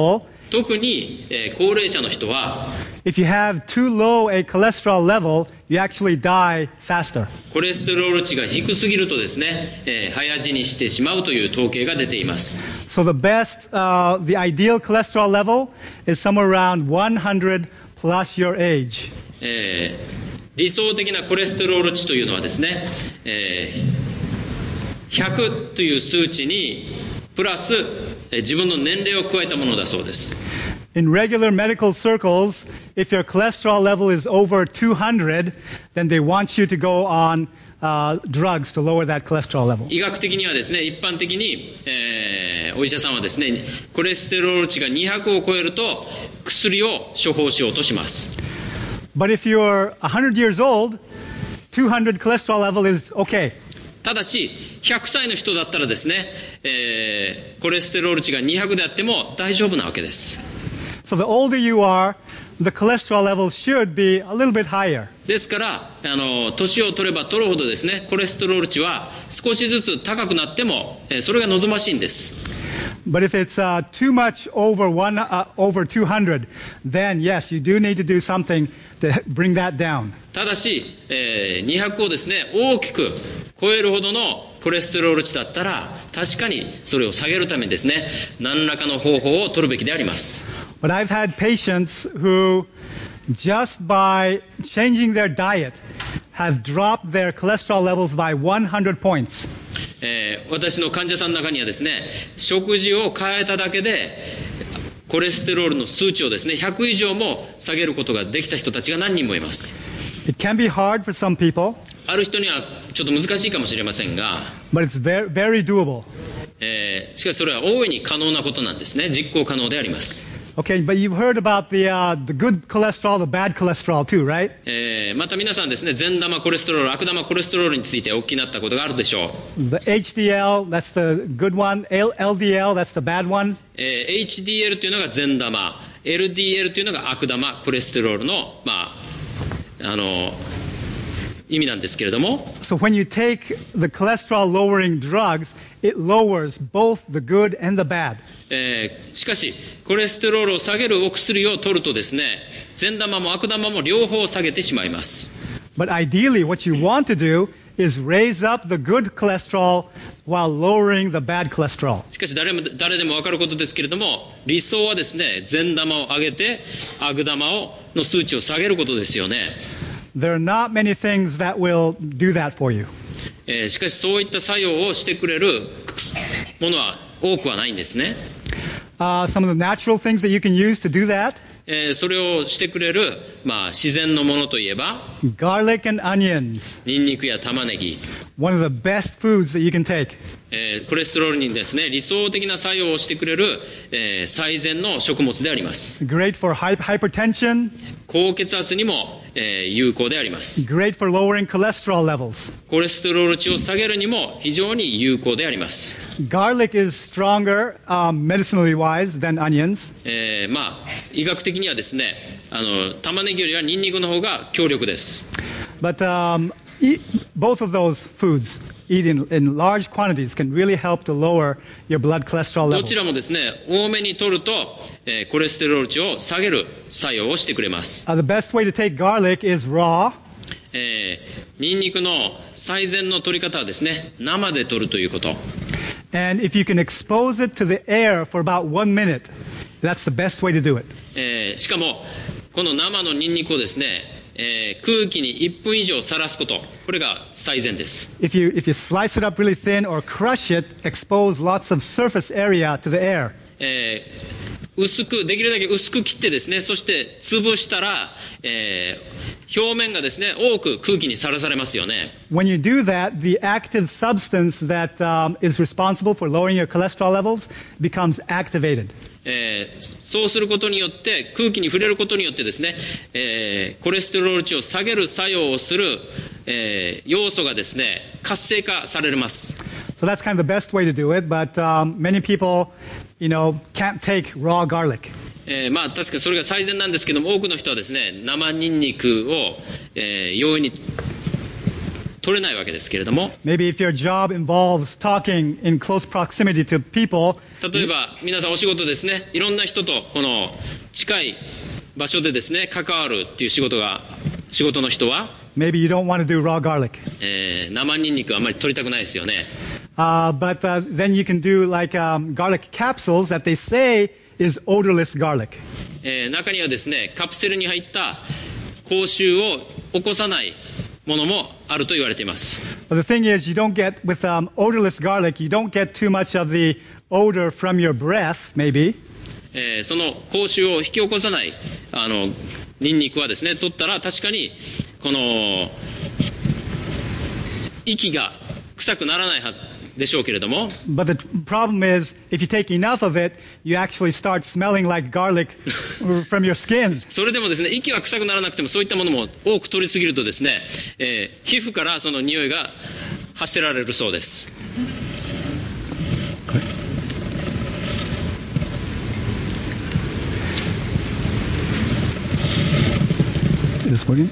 特に、えー、高齢者の人は If you have too low a cholesterol level, you actually die faster. コレステロール値が低すぎるとですね、えー、早死にしてしまうという統計が出ています。 So the best, uh, the ideal cholesterol level is somewhere around one hundred plus your age. えー、理想的なコレステロール値というのはですね、えー、ひゃくという数値にプラス、えー、自分の年齢を加えたものだそうです。 In regular medical circles, if your cholesterol level is over two hundred, then they want you to go on uh, drugs to lower that cholesterol level. 医学的にはですね、一般的に、えー、お医者さんはですね、コレステロール値がにひゃくを超えると薬を処方しようとします。 But if you're one hundred years old, two hundred cholesterol level is okay. ただし、ひゃくさいの人だったらですね、えー、コレステロール値がにひゃくであっても大丈夫なわけです。 So the older you are, the cholesterol level should be a little bit higher. ですから、あの、年を取れば取るほどですね、コレステロール値は少しずつ高くなっても、えー、それが望ましいんです。 But if it's uh, too much over one, uh, over two hundred, then yes, you do need to do something to bring that down. ただし、えー、にひゃくをですね、大きく超えるほどのコレステロール値だったら、確かにそれを下げるためにですね、何らかの方法を取るべきであります。 But I've had patients who, just by changing their diet, have dropped their cholesterol levels by one hundred points. えー、私の患者さんの中にはですね、食事を変えただけでコレステロールの数値をですね、ひゃく以上も下げることができた人たちが何人もいます。 It can be hard for some people, ある人にはちょっと難しいかもしれませんが、 but it's very, very doable. えー、しかしそれは大いに可能なことなんですね。実行可能であります。 Okay, but you've heard about the, uh, the good cholesterol, the bad cholesterol too, right? えー、また皆さんですね、善玉コレステロール、悪玉コレステロールについてお聞きになったことがあるでしょう。 The H D L, that's the good one. L D L, that's the bad one. えー、エイチディーエル というのが善玉、エルディーエル というのが悪玉コレステロールの、まあ、あの、意味なんですけれども。 So when you take the cholesterol lowering drugs, it lowers both the good and the bad. えー、しかしコレステロールを下げるお薬を取るとですね、善玉も悪玉も両方下げてしまいます。 But ideally, what you want to do is raise up the good cholesterol while lowering the bad cholesterol. しかし誰も誰でも分かることですけれども、理想はですね、善玉を上げて悪玉をの数値を下げることですよね。 There are not many things that will do that for you. えー、しかしそういった作用をしてくれるものは多くはないんですね。 Uh, some of the natural things that you can use to do that. えー、それをしてくれる、まあ、自然のものといえば Garlic and onions. ニンニクや玉ねぎ。 One of the best foods that you can take. えー、コレステロールにですね、理想的な作用をしてくれる、えー、最善の食物であります。 Great for hypertension. 高血圧にも、えー、有効であります。 Great for lowering cholesterol levels. コレステロール値を下げるにも非常に有効であります。 Garlic is stronger, um, medicinally wise, than onions. えー、まあ医学的にはですね、あの玉ねぎよりはニンニクの方が強力です。 But um, eat, both of those foods, eat in, in large quantities, can really help to lower your blood cholesterol どち levels. らもですね、多めに摂ると、えー、コレステロール値を下げる作用をしてくれます。 Uh, the best way to take garlic is raw. えー、ニンニクの最善の取り方はですね、生で摂るということ。 And if you can expose it to the air for about one minute, that's the best way to do it. えー、しかもこの生のニンニクをですね、えー、空気にいっぷん以上さらすこと、これが最善です。 If you, if you slice it up really thin or crush it, expose lots of surface area to the air. えー、薄く、できるだけ薄く切ってですね、そして潰したら、えー、表面がですね、多く空気にさらされますよね。 When you do that, the active substance that um, is responsible for lowering your cholesterol levels becomes activated. えー、そうすることによって空気に触れることによってですね、えー、コレステロール値を下げる作用をする、えー、要素がですね活性化されます。 So that's kind of the best way to do it, but um, many people, you know, can't take raw garlic. えー、まあ確かにそれが最善なんですけども、多くの人はですね生ニンニクを、えー、容易に摂取れないわけですけれども、 Maybe if your job involves talking in close proximity to people, 例えば皆さんお仕事ですね、いろんな人とこの近い場所でですね関わるっていう仕事が仕事の人は、 maybe you don't want to do raw garlic. えー生ニンニクあんまり取りたくないですよね。 Uh, but uh, then you can do like um, garlic capsules that they say is odorless garlic. えー中にはですねカプセルに入った口臭を起こさないものもあると言われています。 But the thing is, you don't get, with um, odorless garlic, you don't get too much of the odor from your breath, maybe. えーその口臭を引き起こさないあのニンニクはですね取ったら確かにこの息が臭くならないはずでしょうけれども、 But the t- problem is, if you take enough of it, you actually start smelling like garlic from your skin. それでもですね息は臭くならなくてもそういったものも多く取りすぎるとですね、えー皮膚からその匂いが発せられるそうです。 Is this working?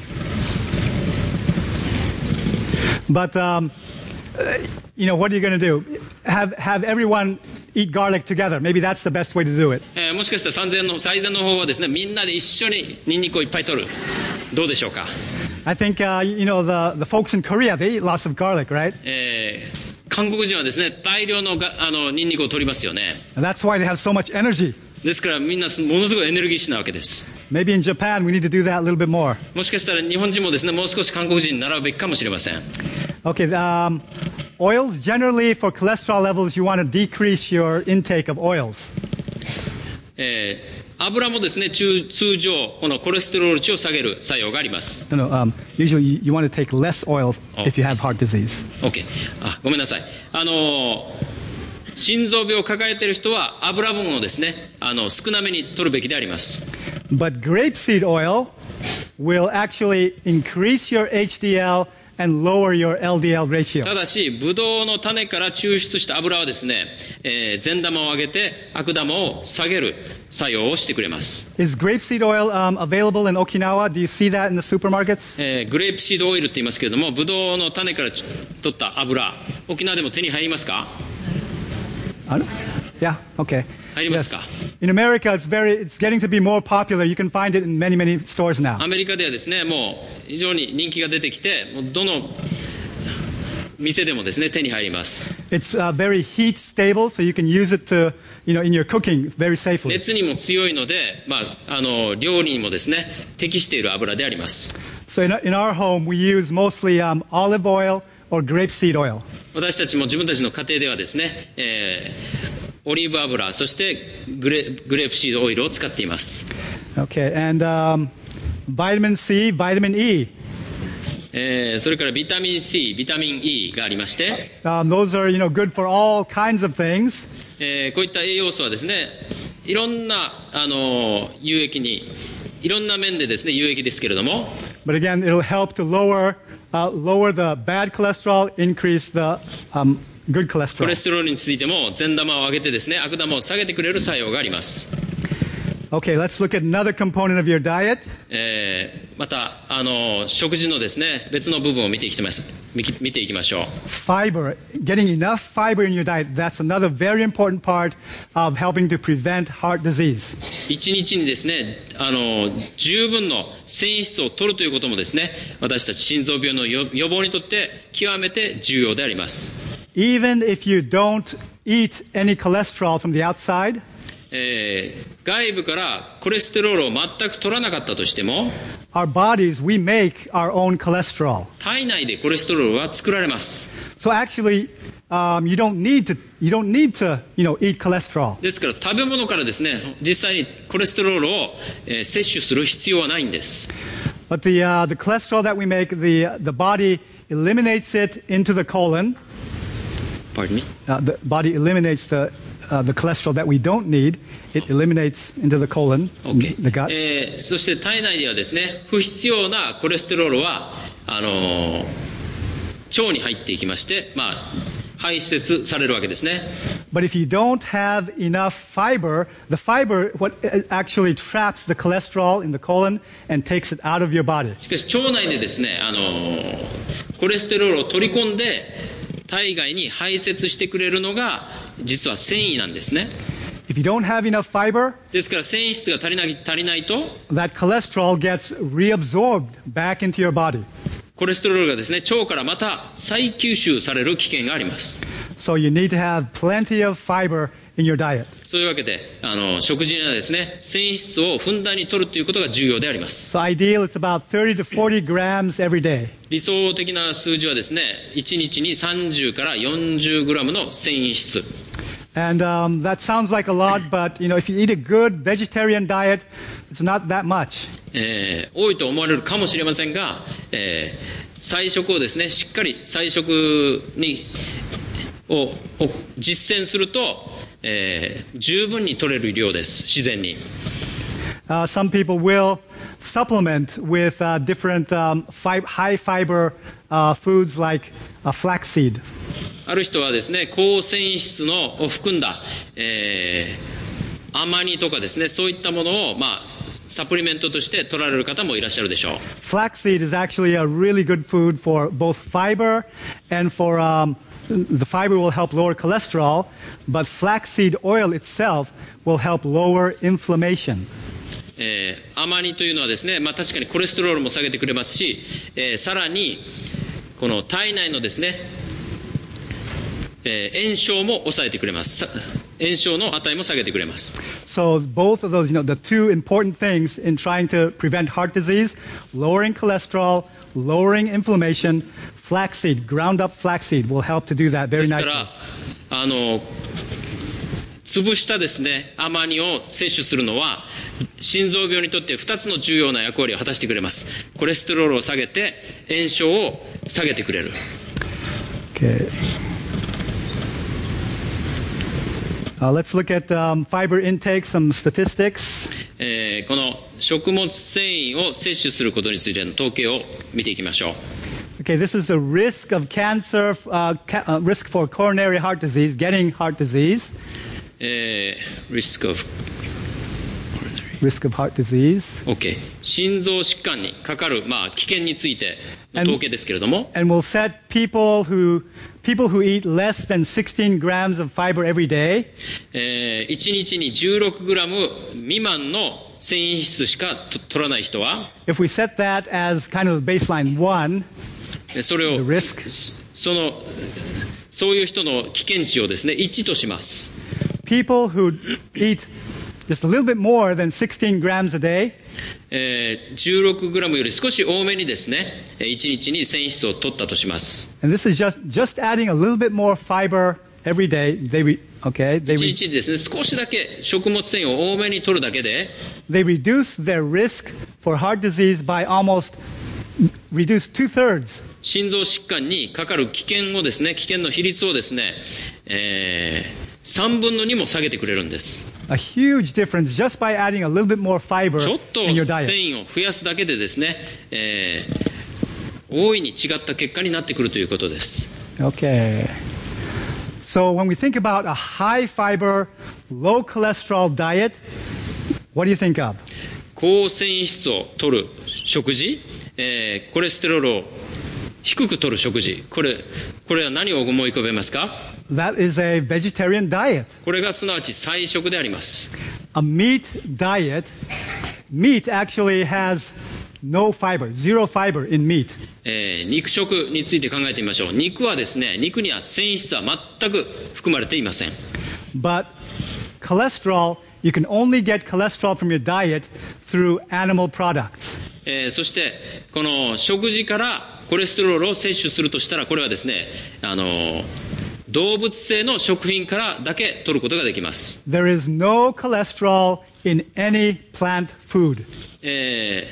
But um, uh, you know, what are you going to do? Have have everyone eat garlic together. Maybe that's the best way to do it. えーもしかしたら最善の最善の方法はですねみんなで一緒にニンニクをいっぱい取る、どうでしょうか。 I think uh, you know the the folks in Korea, they eat lots of garlic, right? えー韓国人はですね大量のがあのニンニクを取りますよね。 And that's why they have so much energy. ですからみんなものすごいエネルギッシュなわけです。 Maybe in Japan we need to do that a little bit more. もしかしたら日本人もですねもう少し韓国人に習うべきかもしれません。 Okay, um, oils, generally for cholesterol levels, you want to decrease your intake of oils. えー油もですね通通常このコレステロール値を下げる作用があります。 No, no, um, usually you, you want to take less oil if you have heart disease. OK、あごめんなさい。あのー心臓病を抱えている人は油分をですねあの少なめに取るべきであります。 But grapeseed oil will actually increase your H D L and lower your L D L ratio. ただしブドウの種から抽出した油はですね、えー善玉を上げて悪玉を下げる作用をしてくれます。 Is grapeseed oil um, available in Okinawa? Do you see that in the supermarkets? えーグレープシードオイルって言いますけれども、ブドウの種から取った油、沖縄でも手に入りますか？ I don't- Yeah, okay. 入りますか？ In America, it's very, it's getting to be more popular. You can find it in many, many stores now. アメリカではですねもう非常に人気が出てきて、もうどの店でもですね手に入ります。 It's uh, very heat stable, so you can use it to, you know, in your cooking very safely. 熱にも強いので、まあ、あの料理にもですね適している油であります。 So in, in our home, we use mostly um, olive oil or grapeseed oil. 私たちも自分たちの家庭ではですね、えーオリーブ油、そしてグレグレープシードオイルを使っています。 Okay, and um, vitamin C, vitamin E. えーそれからビタミン C、ビタミン E がありまして、 Um, those are, you know, good for all kinds of things. えーこういった栄養素はですねいろんなあの有益にいろんな面でですね有益ですけれども、 But again, it'll help to lower, uh, lower the bad cholesterol, increase the um, good コ cholesterol. レステロールについても善玉を上げてですね悪玉を下げてくれる作用があります。 Okay, let's look at another component of your diet. えーまたあの食事のですね別の部分を見ていきます見き見ていきましょう。 Fiber, getting enough fiber in your diet, that's another very important part of helping to prevent heart disease. 一日にですねあの十分の繊維質を取るということもですね私たち心臓病の予予防にとって極めて重要であります。 Even if you don't eat any cholesterol from the outside, えー外部からコレステロールを全く取らなかったとしても our bodies, we make our own cholesterol. 体内でコレステロールは作られます。 So actually, um, you don't need to, you don't need to, you know, eat cholesterol. ですから食べ物からですね実際にコレステロールを、えー摂取する必要はないんです。 But the, uh, the cholesterol that we make, the, the body eliminates it into the colon. Pardon me? Uh, the body eliminates the, uh, the cholesterol that we don't need. It eliminates into the colon, Okay. the gut. えーそして体内ではですね不必要なコレステロールはあのー腸に入っていきまして、まあ、排泄されるわけですね。 But if you don't have enough fiber, the fiber what actually traps the cholesterol in the colon and takes it out of your body. しかし腸内でですねあのーコレステロールを取り込んで体外に排泄してくれるのが実は繊維なんですね。 If you don't have enough fiber, ですから繊維質が足りない、足りないと that cholesterol gets reabsorbed back into your body. コレステロールがですね、腸からまた再吸収される危険があります。 So you need to have plenty of fiber in your diet. そういうわけで、あの食事にはですね、繊維質をふんだんに摂るということが重要であります。 So ideal, it's about thirty to forty grams every day. 理想的な数字はですね、いちにちにさんじゅうからよんじゅうグラムの繊維質。 And um, that sounds like a lot, but you know, if you eat a good vegetarian diet, it's not that much. えー、多いと思われるかもしれませんが、えー、菜食をですね、しっかり菜食にをを実践すると、えー、十分に取れる量です。自然に。 Uh, some people will supplement with uh, different um, fi- high fiber uh, foods like uh, flaxseed. ある人はですね、高繊維質のを含んだ、えー、アマニとかですね、そういったものを、まあ、サプリメントとして取られる方もいらっしゃるでしょう。 Flaxseed is actually a really good food for both fiber and for um, the fiber will help lower cholesterol, but flaxseed oil itself will help lower inflammation. えー、アマニというのはですね、まあ、確かにコレステロールも下げてくれますし、えー、さらにこの体内のですね、えー、炎症も抑えてくれます。炎症の値も下げてくれます。 So both of those, you know, the two important things in trying to prevent heart disease, lowering cholesterol, lowering inflammation, flaxseed, ground up flaxseed will help to do that very nicely. ですから、あの潰したですね、アマニを摂取するのは心臓病にとってふたつの重要な役割を果たしてくれます。コレステロールを下げて炎症を下げてくれる。 Okay. Uh, let's look at um, fiber intake, some statistics. えー、この食物繊維を摂取することについての統計を見ていきましょう。 Okay, this is the risk of cancer, uh, ca- uh, risk for coronary heart disease, getting heart disease. えー、risk of risk of heart disease. OK。心臓疾患にかかる、まあ、危険についての統計ですけれども。 And, and we'll set people who, people who eat less than sixteen grams of fiber every day. えー、いちにちにじゅうろくグラム未満の繊維質しか取らない人は、 If we set that as kind of baseline one, それを the risk, そのそういう人の危険値をですね、いちとします。 People who eat just a little bit more than sixteen grams a day, えー、じゅうろくグラムより少し多めにですね、いちにちに繊維質を取ったとします。 and this is just just adding a little bit more fiber every day. They re, okay, they いち re, にちですね、少しだけ食物繊維を多めに取るだけで、 they reduce their risk for heart disease by almost reduce two thirds. 心臓疾患にかかる危険をですね、危険の比率をですね、えー、さんぶんのにも下げてくれるんです。 A huge difference just by adding a little bit more fiber ちょっと in your 繊 diet. 維を増やすだけでですね、えー、大いに違った結果になってくるということです。 Okay. So when we think about a high fiber, low cholesterol diet, what do you think of? 高繊維質を取る食事、えー、コレステロールを低く取る食事、これ、これは何を思い浮かべますか？ That is a vegetarian diet. これがすなわち菜食であります。 A meat diet, meat actually has no fiber, zero fiber in meat. えー、肉食について考えてみましょう。肉はですね、肉には繊維質は全く含まれていません。 But cholesterol, you can only get cholesterol from your diet through animal products. えー、そしてこの食事からコレステロールを摂取するとしたら、これはですね、あのー、動物性の食品からだけ取ることができます。 There is no cholesterol in any plant food. え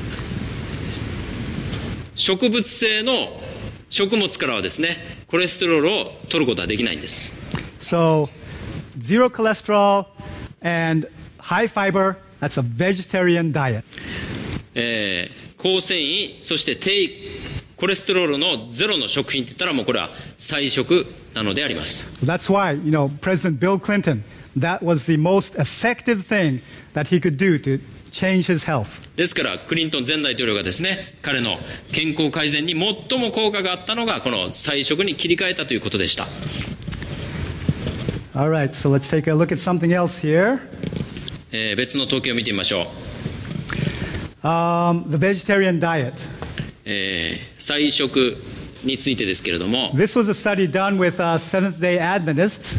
ー、植物性の食物からはですね、コレステロールを取ることはできないんです。 So, zero cholesterol and high fiber, that's a vegetarian diet. えー、高繊維、そして低コレステロールのゼロの食品って言ったら、もうこれは菜食なのであります。 That's why, you know, President Bill Clinton, that was the most effective thing that he could do to change his health. ですからクリントン前大統領がですね、彼の健康改善に最も効果があったのがこの菜食に切り替えたということでした。 Alright, so let's take a look at something else here. えー、別の統計を見てみましょう。 Um, the vegetarian diet. えー、菜食についてですけれども、 This was a study done with uh, Seventh-day Adventists.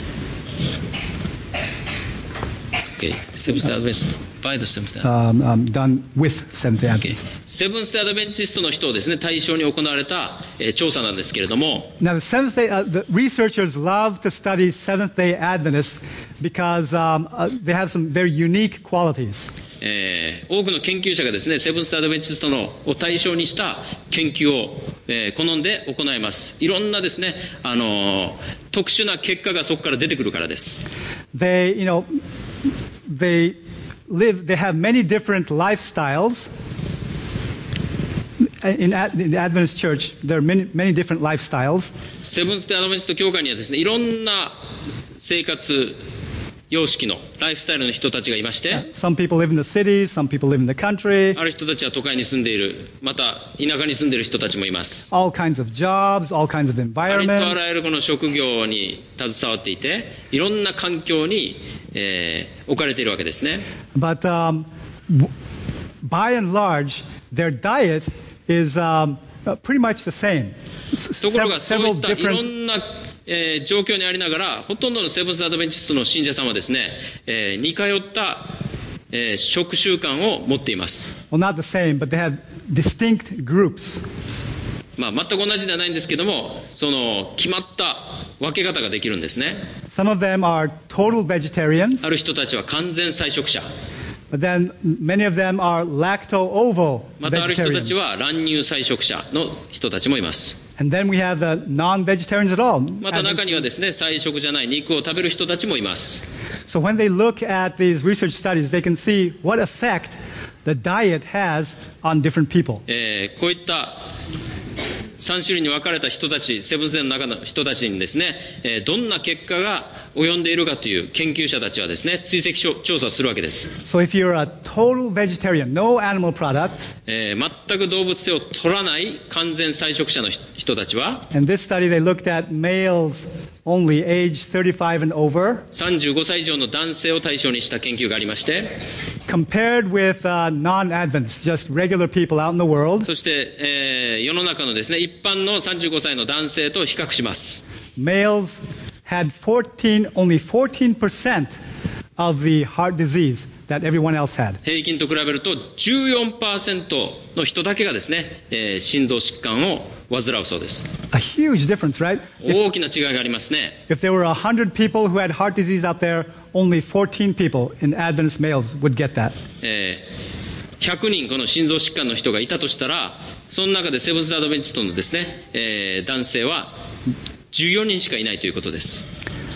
Okay. Seventh-day Adventist by the Seventh-day Adventist. Um, um, done with Seventh-day Okay. Adventists. セブンスデーアドベンチストの人をですね、対象に行われた、えー調査なんですけれども、 Now, the Seventh-day, uh, the researchers love to study Seventh-day Adventists because um, uh, they have some very unique qualities. えー多くの研究者がですね、セブンスデーアドベンチストのを対象にした研究を、えー好んで行います。いろんなですね、あのー特殊な結果がそこから出てくるからです。 They, you know, they live, they have many different lifestyles. In, Ad- in the Adventist Church, there are many, many different lifestyles. セブンスデーアドベンチスト教会にはですね、いろんな生活様式のライフスタイルの人たちがいまして、 Some people live in the cities, some people live in the country, ある人たちは都会に住んでいる、また田舎に住んでいる人たちもいます。 all kinds of jobs, all kinds of ありとあ environments. らゆるこの職業に携わっていて、いろんな環境に、えー置かれているわけですね。 But um, w- by and large, their diet is um, uh, pretty much the same. S- ところが sev- そうい several ったいろ different んな、えー状況にありながら、ほとんどのセブンス・アドベンチストの信者さんはですね、えー似通った、えー食習慣を持っています。 well, not the same, but they have distinct groups. まあ、全く同じではないんですけども、その決まった分け方ができるんですね。 Some of them are total vegetarians, ある人たちは完全菜食者、 but then many of them are lacto-ovo またある人たち vegetarians. は乱乳菜食者の人たちもいます。 And then we have the non-vegetarians at all. また中にはですね、菜食じゃない肉を食べる人たちもいます。 So when they look at these research studies, they can see what effect the diet has on different people. えーこういったさん種類に分かれた人たち、セブンスデーの中の人たちにですね、えーどんな結果が及んでいるかという研究者たちはですね、追跡しょ調査をするわけです。 So if you're a total vegetarian, no animal products, えー全く動物性を取らない完全菜食者の人人たちは、 in this study they looked at males only age thirty-five and over, さんじゅうごさい以上の男性を対象にした研究がありまして、 compared with uh, non-Adventists, just regular people out in the world. そして、えー世の中のですね、一般のさんじゅうごさいの男性と比較します。 Males had fourteen, only fourteen percent of the heart disease that everyone else had. 平均と比べると じゅうよんパーセント の人だけがですね、えー心臓疾患を患うそうです。 A huge difference, right? 大きな違いがありますね。 If there were one hundred people who had heart disease out there, only fourteen people in Adventist males would get that. えーひゃくにんこの心臓疾患の人がいたとしたら、その中でセブンス・アドベンチストのですね、えー男性はじゅうよにんしかいないということです。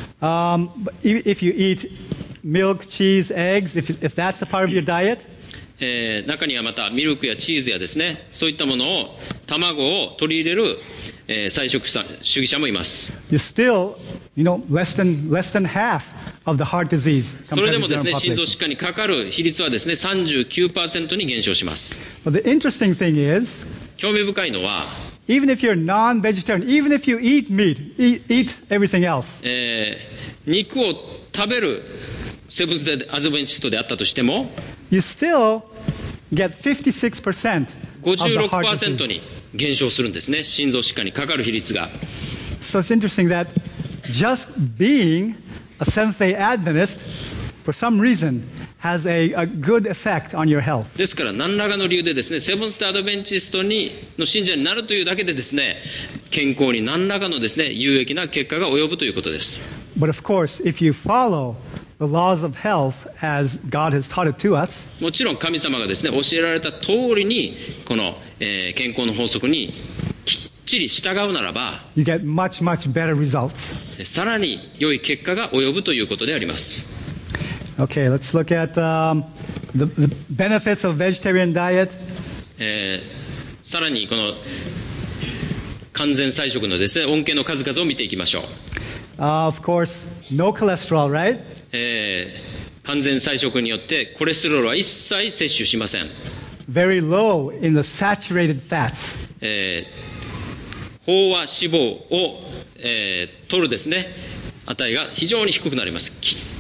Um, but i- if you eat milk, cheese, eggs, if, if that's a part of your diet, えー中にはまたミルクやチーズやですね、そういったものを、卵を取り入れる、えー菜食者主義者もいます。 you're still, you know, less than less than half of the heart disease それ compared で to も the ですね、 general 心臓 population. 疾患にかかる比率はですね、さんじゅうきゅうパーセント に減少します。 But the interesting thing is, 興味深いのは、 even if you're non-vegetarian, even if you eat meat, eat, eat everything else, えー肉を食べるセブンス・デーアドベンチストであったとしても、 you still get fifty-six percent of the 56% heart disease. に減少するんですね、心臓疾患にかかる比率が。 So it's interesting that just being a Seventh-day Adventist, for some reason, has a, a good effect on your health. ですから何らかの理由でですね、セブンス・デーアドベンチストにの信者になるというだけでですね、健康に何らかのですね、有益な結果が及ぶということです。 But of course, if you follow the laws of health as God has taught it to us, もちろん神様がですね、教えられた通りにこの、えー健康の法則にきっちり従うならば、 you get much, much better results. さらに良い結果が及ぶということであります。 Okay, let's look at um, the, the benefits of vegetarian diet. えーさらにこの完全菜食のですね、恩恵の数々を見ていきましょう。 Uh, of course, no cholesterol, right? えー完全菜食によってコレステロールは一切摂取しません。 Very low in the saturated fats. えー、飽和脂肪を、えー、取るですね値が非常に低くなります。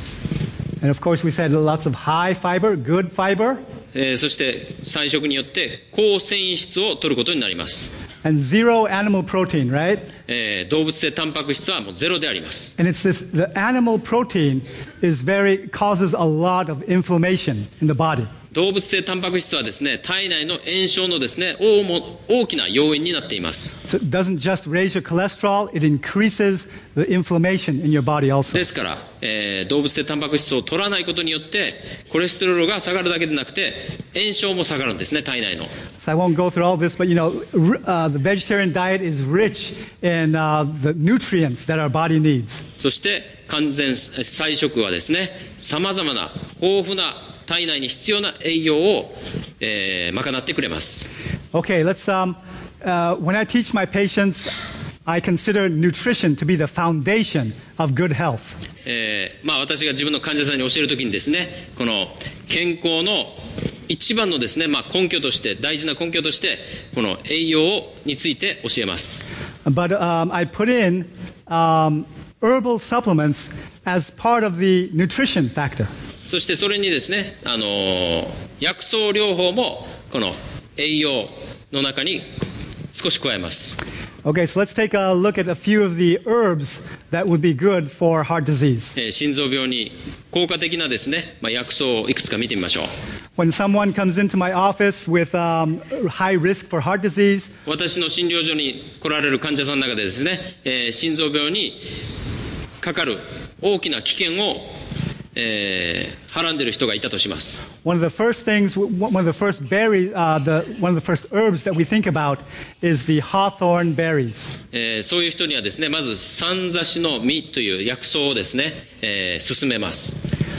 And of course we said lots of high fiber, good fiber. えー、そして菜食によって高繊維質を取ることになります。 And zero animal protein, right? えー、動物性タンパク質はもうゼロであります。 And it's this, the animal protein is very, causes a lot of inflammation in the body. 動物性タンパク質はですね、体内の炎症のですね、大も大きな要因になっています。 So it doesn't just raise your cholesterol, it increases the inflammation in your body also. ですから、えー、動物性タンパク質を取らないことによって、コレステロールが下がるだけでなくて、炎症も下がるんですね、体内の。 So I won't go through all this, but you know, uh, the vegetarian diet is rich in uh, the nutrients that our body needs. そして、完全菜食はですね、様々な豊富な体内に必要な栄養を、えー、賄ってくれます。 Okay, let's, um, uh, when I teach my patients, I consider nutrition to be the foundation of good health. えー、まあ私が自分の患者さんに教えるときにですね、この健康の一番のですね、まあ根拠として、大事な根拠として、この栄養について教えます。 But um, I put in um, herbal supplements as part of the nutrition factor. そしてそれにですね、あのー、薬草療法もこの栄養の中に少し加えます。 Okay, so let's take a look at a few of the herbs that would be good for heart disease. えー、心臓病に効果的なですね、まあ、薬草をいくつか見てみましょう。 When someone comes into my office with um, high risk for heart disease, 私の診療所に来られる患者さんの中でですね、えー、心臓病にかかる大きな危険をえー、はらんでいる人がいたとします。 One of the first things, one of the first berries, uh, the one of the first herbs that we think about is the hawthorn berries. えー、そういう人にはですね、まずさんざしの実という薬草をですね、えー、勧めます。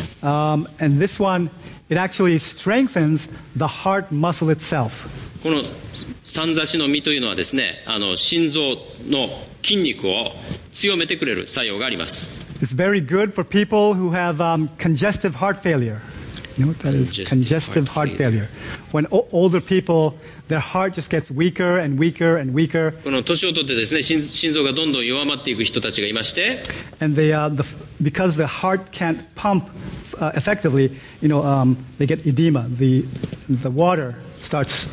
Um, and this one, it actually strengthens the heart muscle itself. このさんざしの実というのはですね、あの心臓の筋肉を強めてくれる作用があります。 It's very good for people who have um, congestive heart failure. You know what that is? Congestive heart failure. When o- older people, their heart just gets weaker and weaker and weaker. この年をとってですね、心, 心臓がどんどん弱まっていく人たちがいまして、 and they, uh, the, because the heart can't pump uh, effectively, you know, um, they get edema. The the water starts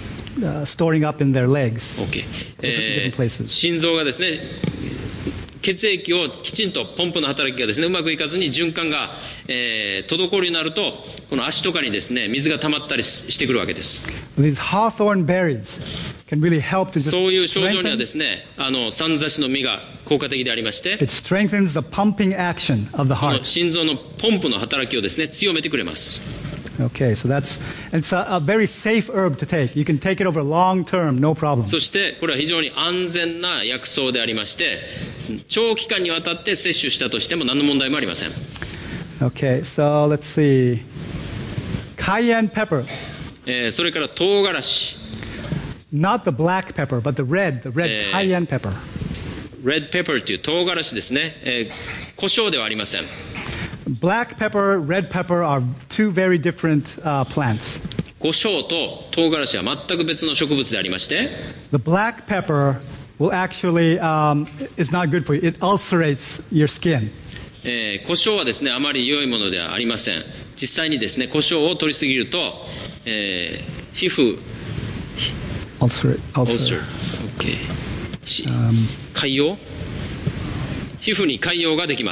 uh, storing up in their legs. Okay. Different, different places. 心臓がですね、血液をきちんとポンプの働きがですねうまくいかずに循環が、えー、滞るようになるとこの足とかにですね水が溜まったりしてくるわけです。 These hawthorn berries can really help to just そういう症状にはですねあのさんざしの実が効果的でありまして it strengthens the pumping action of the この heart. 心臓のポンプの働きをですね強めてくれます。 Okay, so that's it's a, a very safe herb to take. You can take it over long term, no problem. そしてこれは非常に安全な薬草でありまして長期間にわたって摂取したとしても何の問題もありません。 Okay, so let's see. Cayenne pepper. えー、それから唐辛子 Not the black pepper, but the red, the red Eh. cayenne pepper. Red pepper という唐辛子ですね、えー、胡椒ではありません。 Black pepper, red pepper are two very different uh, plants. 胡椒と唐辛子は全く別の植物でありまして The black pepper will actually um, is not good for you. It ulcerates your skin. えー、胡椒はですねあまり良いものではありません。実際にですね胡椒を取りすぎると、えー、皮膚 Ulcer, ulcer. ulcer、okay、し Um, 潰瘍皮膚に潰瘍ができます。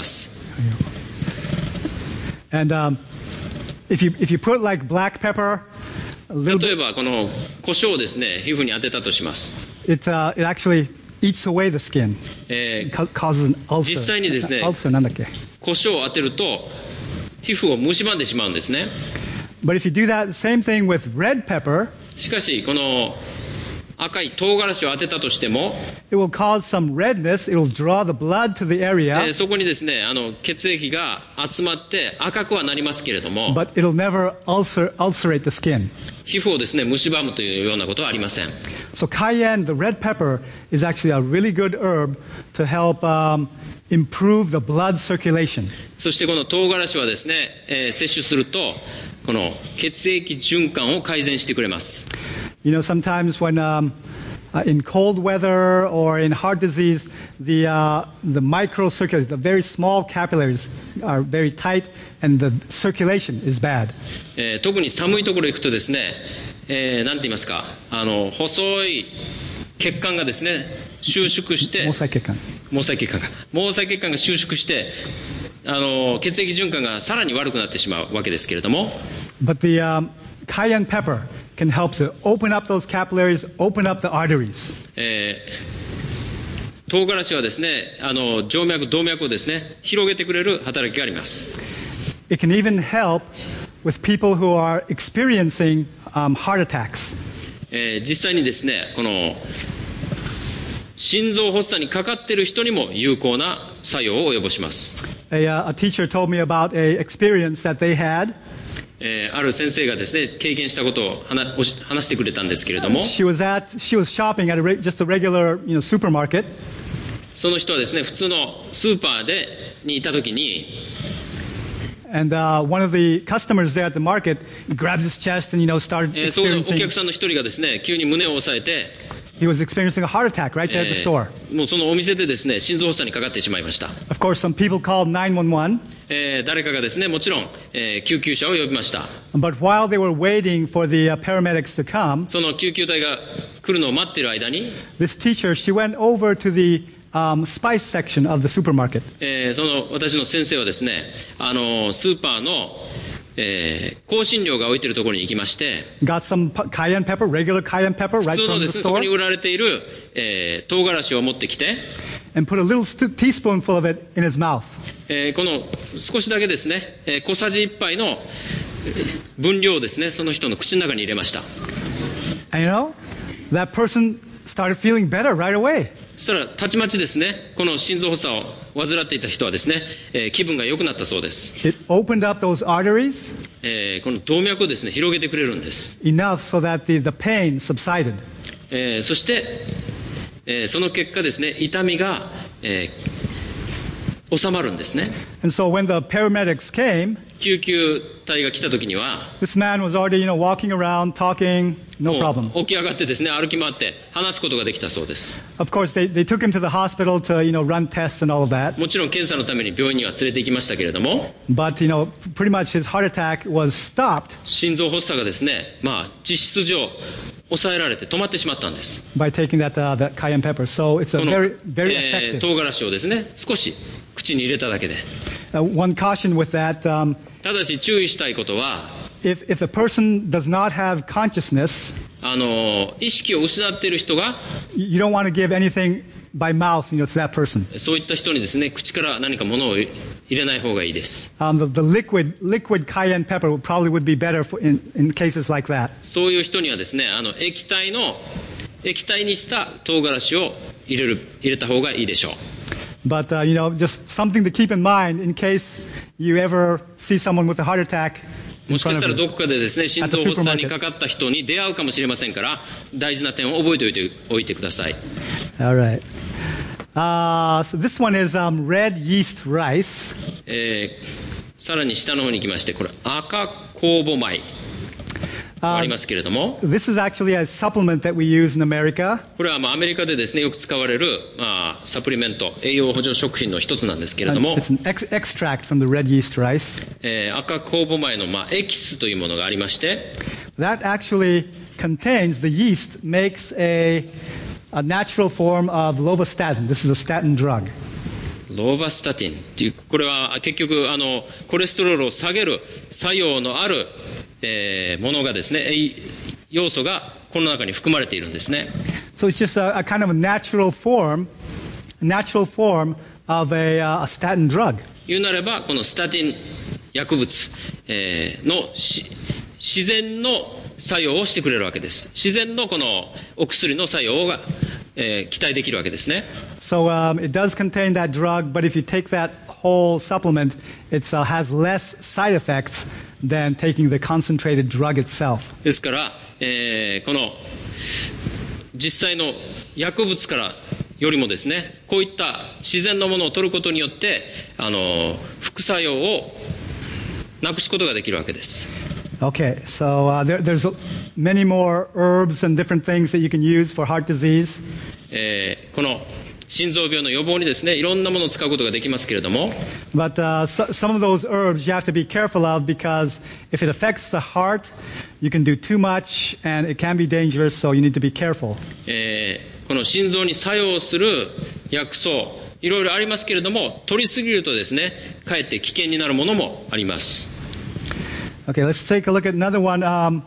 and um, if you if you put like black pepper, a little 例え bit, ばこの胡椒をですね皮膚に当てたとします。 it uh, it actually eats away the skin. え It ca- causes an ulcer. 実際にですね、 ulcer なんだっけ? ー、胡椒を当てると皮膚を蝕んでしまうんですね。 But if you do that, same thing with red pepper, しかしこの赤い唐辛子を当てたとしても、 it will cause some redness. It will draw the blood to the え area, ーそこにですねあの血液が集まって赤くはなりますけれども but it'll never ulcer ulcerate the skin. 皮膚をですね蝕むというようなことはありません。 So cayenne, the red pepper, is actually a really good herb to help um, improve the blood circulation. そしてこの唐辛子はですね、えー、摂取するとこの血液循環を改善してくれます。 You know, sometimes when um, uh, in cold weather or in heart disease, the uh, the microcirculation, the very small capillaries are very tight, and the circulation is bad. えー、特に寒いところへ行くとですね、えー、なんて言いますか、あの細い血管がですね収縮して毛細血管毛細血管が毛細血管が収縮してあの血液循環がさらに悪くなってしまうわけですけれども。 But the um, cayenne pepper can help to open up those capillaries, open up the arteries. えー、唐辛子はですね、あの静脈動脈をですね広げてくれる働きがあります。 It can even help with people who are experiencing um, heart attacks. えー、実際にですねこの心臓発作にかかっている人にも有効な作用を及ぼします。 A, uh, a teacher told me about a experience that they had. えー、ある先生がですね経験したことを話、話してくれたんですけれども、 She was at she was shopping at a re- just a regular you know supermarket. その人はですね普通のスーパーでにいたときに、 And uh, one of the customers there at the market grabs his chest and you know started えー、そのお experiencing. 客さんの一人がですね急に胸を押さえて、 He was experiencing a heart attack right there at the え store. ーもうそのお店でですね心臓発作にかかってしまいました。 Of course, some people called nine one one. えー、誰かがですねもちろん、えー、救急車を呼びました。 But while they were waiting for the uh, paramedics to come, その救急隊が来るのを待っている間に、 this teacher she went over to the um, spice section of the supermarket. えー、その私の先生はですねあのスーパーの、えー、香辛料が置いているところに行きまして、 Got some p- cayenne pepper, regular cayenne pepper, 普 right 通の from で the すねそこ store, に売られている、えー、唐辛子を持ってきて、 and put a little st- teaspoonful of it in his mouth. えー、この少しだけですね、えー、小さじいっぱいの分量をですねその人の口の中に入れました。 And you know, that person started feeling better right away. そしたらたちまちですねこの心臓発作を患っていた人はですね、えー、気分が良くなったそうです。 It opened up those arteries えー、この動脈をですね広げてくれるんです。 enough so that the, the pain subsided. えー、そして、えー、その結果ですね痛みが、えー、収まるんですね。 And so when the paramedics came, 救急隊が来た時には this man was already, you know, walking around, talking, no も problem. う起き上がってですね歩き回って話すことができたそうです。 Of course, they, they took him to the hospital to, you know, run tests and all of that. もちろん検査のために病院には連れて行きましたけれども、 But, you know, pretty much his heart attack was stopped 心臓発作がですねまあ実質上抑えられて止まってしまったんです。 by taking that, uh, that cayenne pepper. So it's a この、 very, very えー、 effective. 唐辛子をですね少し口に入れただけで。 Uh, one caution with that, um, ただし注意したいことは if, if the person does not have consciousness, あの意識を失っている人が you don't want to give anything by mouth, you know, to that person. そういった人にですね口から何か物を入れない方がいいです。 Um, the, the liquid, liquid cayenne pepper would probably would be better for in, in cases like that. そういう人にはですねあの液体の液体にした唐辛子を入れる入れた方がいいでしょう。 But, uh, you know, just something to keep in mind in case you ever see someone with a heart attack も in しか front した of ら you. どこかでですね心臓発作にかかった人に出会うかもしれませんから大事な点を覚えておいておいてください。 All right. Uh, so this one is um, red yeast rice. えー、さらに下の方に行きましてこれ赤酵母米とありますけれども、 This is actually a supplement that we use in America. これはまあアメリカでですねよく使われる、まあ、サプリメント栄養補助食品の一つなんですけれ Uh, ども、 it's an ex- extract from the red yeast rice. えー、赤酵母米の、まあ、エキスというものがありまして、 That actually contains, the yeast makes a, a natural form of lovastatin. This is a statin drug. ローバスタティンっていうこれは結局あのコレステロールを下げる作用のある、えー、ものがですね栄要素がこの中に含まれているんですね。 So it's just a, a kind of a natural form, a natural form of a, uh, a statin drug. 言うなればこのスタティン薬物、えー、のし自然の作用をしてくれるわけです。自然のこのお薬の作用が、えー、期待できるわけですね。 So um, it does contain that drug, but if you take that whole supplement, it uh, has less side effects than taking the concentrated drug itself. ですから、えー、この実際の薬物からよりもですね、こういった自然のものを取ることによって、あの副作用をなくすことができるわけです。 Okay, so uh, there, there's many more herbs and different things that you can use for heart disease. えー、この心臓病の予防にですね、いろんなものを使うことができますけれども、 But uh, so, some of those herbs you have to be careful of because if it affects the heart, you can do too much and it can be dangerous, so you need to be careful. えー、この心臓に作用する薬草、いろいろありますけれども、取りすぎるとですね、かえって危険になるものもあります。 Okay, let's take a look at another one. Um,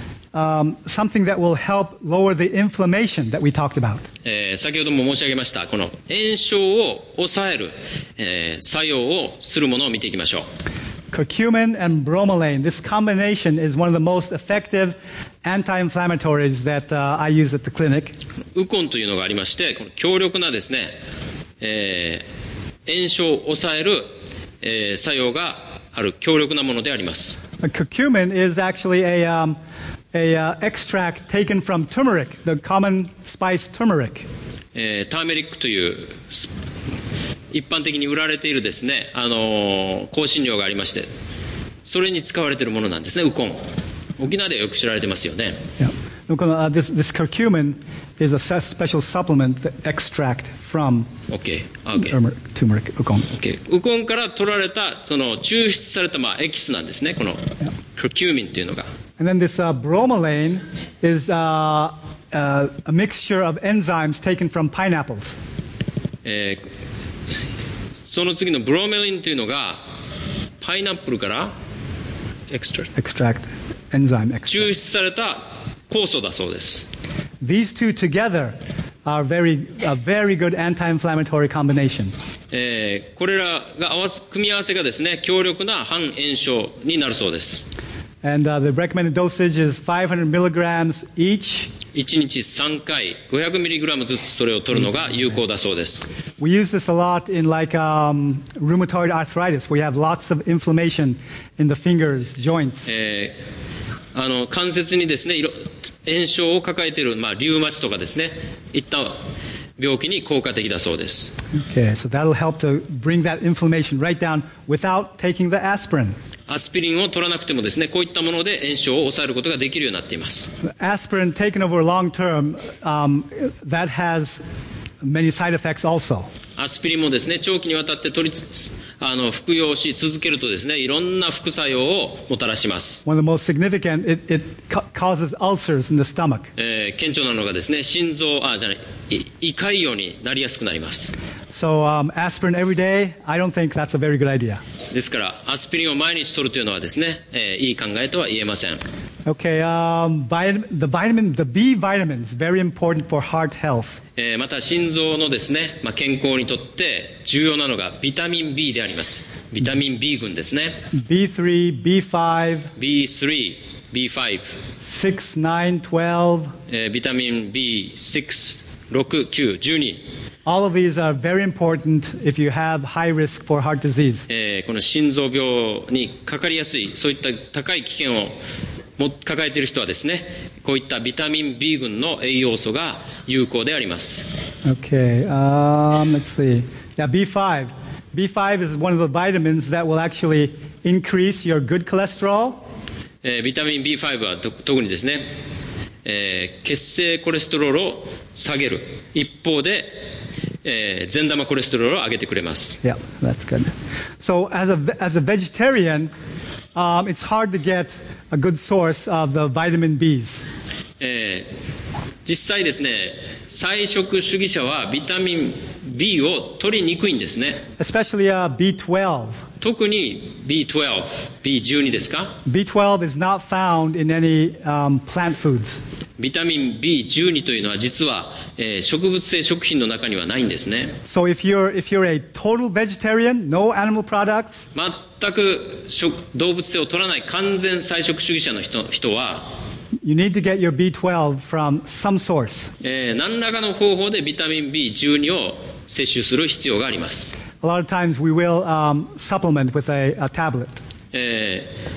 um, something that will help lower the inflammation that we talked about. えー、先ほども申し上げましたこの炎症を抑える、えー、作用をするものを見ていきましょう。 Curcumin and bromelain. This combination is one of the most effective anti-inflammatories that uh, I use at the clinic. ウコンというのがありまして、この強力なですね、えー、炎症を抑える、えー、作用がある強力なものであります。 Curcumin is actually a um, a uh, extract taken from turmeric, the common spice turmeric. えー、ターメリックという一般的に売られているですね、あのー、香辛料がありまして、それに使われているものなんですね、ウコン。沖縄ではよく知られてますよね。 Yeah. Uh, this, this curcumin is a special supplement that extract from okay. Okay. turmeric, turmeric ukon. Okay. ウコンから取られたその抽出されたまあエキスなんですね、このクキューミンというのが。 And then this uh, bromelain is uh, uh, a mixture of enzymes taken from pineapples. えー、その次のブロメリンというのがパイナップルからエクストラ extract enzyme extract. 抽出された酵素だそうです。 These two together are very a very good anti-inflammatory combination. えー、これらが合わす組み合わせがですね、強力な反炎症になるそうです。 And uh, the recommended dosage is five hundred milligrams each. いちにちさんかい ごひゃくミリグラム ずつそれを取るのが有効だそうです。 We use this a lot in like um, rheumatoid arthritis, where you have lots of inflammation in the fingers, joints. えー、あの関節にですね、炎症を抱えている、まあ、リウマチとかですね、いった病気に効果的だそうです。 Okay, so that'll help to bring that inflammation right down without taking the aspirin. アスピリンを取らなくてもですね、こういったもので炎症を抑えることができるようになっています。 Aspirin taken over long term, um, that has many side effects also. アスピリンもですね、長期にわたって取りあの服用し続けるとですね、いろんな副作用をもたらします。 One of the most significant, it, it causes ulcers in the stomach. えー、顕著なのがですね、心臓あじゃない胃潰瘍になりやすくなります。 So um, aspirin every day, I don't think that's a very good idea. ですからアスピリンを毎日取るというのはですね、えー、いい考えとは言えません。 Okay, um, vitamin, the vitamin, the B vitamins, very important for heart health. えー、また心臓のですね、まあ、健康にとって重要なのがビタミン B であります。ビタミン B 群ですね。 ビースリー、ビーファイブ、 ビースリー、ビーファイブ、 シックス、ナイン、じゅうに、 えー、ビタミン ビーシックス、ろく、きゅう、じゅうに。 All of these are very important if you have high risk for heart disease. えー、この心臓病にかかりやすい、そういった高い危険をも抱えている人はですね、こういったビタミン B 群の栄養素が有効であります。 Okay, um, let's see. Yeah,ビーファイブ.ビーファイブ is one of the vitamins that will actually increase your good cholesterol. えー、ビタミン ビーファイブ はと特にですね、えー、血清コレステロールを下げる一方で、えー、善玉コレステロールを上げてくれます。 Yeah, that's good. So as a, as a vegetarian, um, it's hard to get a good source of the vitamin B's. えー、実際ですね、菜食主義者はビタミン B を取りにくいんですね。 Especially uh,ビートゥエルブ. 特に ビートゥエルブ、ビーじゅうに ですか？ ビートゥエルブ is not found in any、um, plant foods. ビタミン ビーじゅうに というのは実は、えー、植物性食品の中にはないんですね。 So if you're, if you're a total vegetarian, no animal products, 全く食動物性を取らない完全菜食主義者の 人, 人は you need to get yourビートゥエルブ from some source. えー、何らかの方法でビタミン ビーじゅうに を摂取する必要があります。 A lot of times we will、um, supplement with a, a tablet. えー、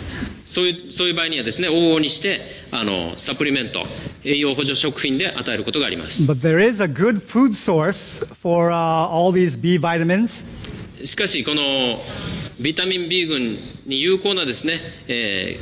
そういう、そういう場合にはですね、往々にして、あの、サプリメント、栄養補助食品で与えることがあります。 But there is a good food source for、uh, all these B vitamins. しかし、このビタミン B 群に有効なですね、え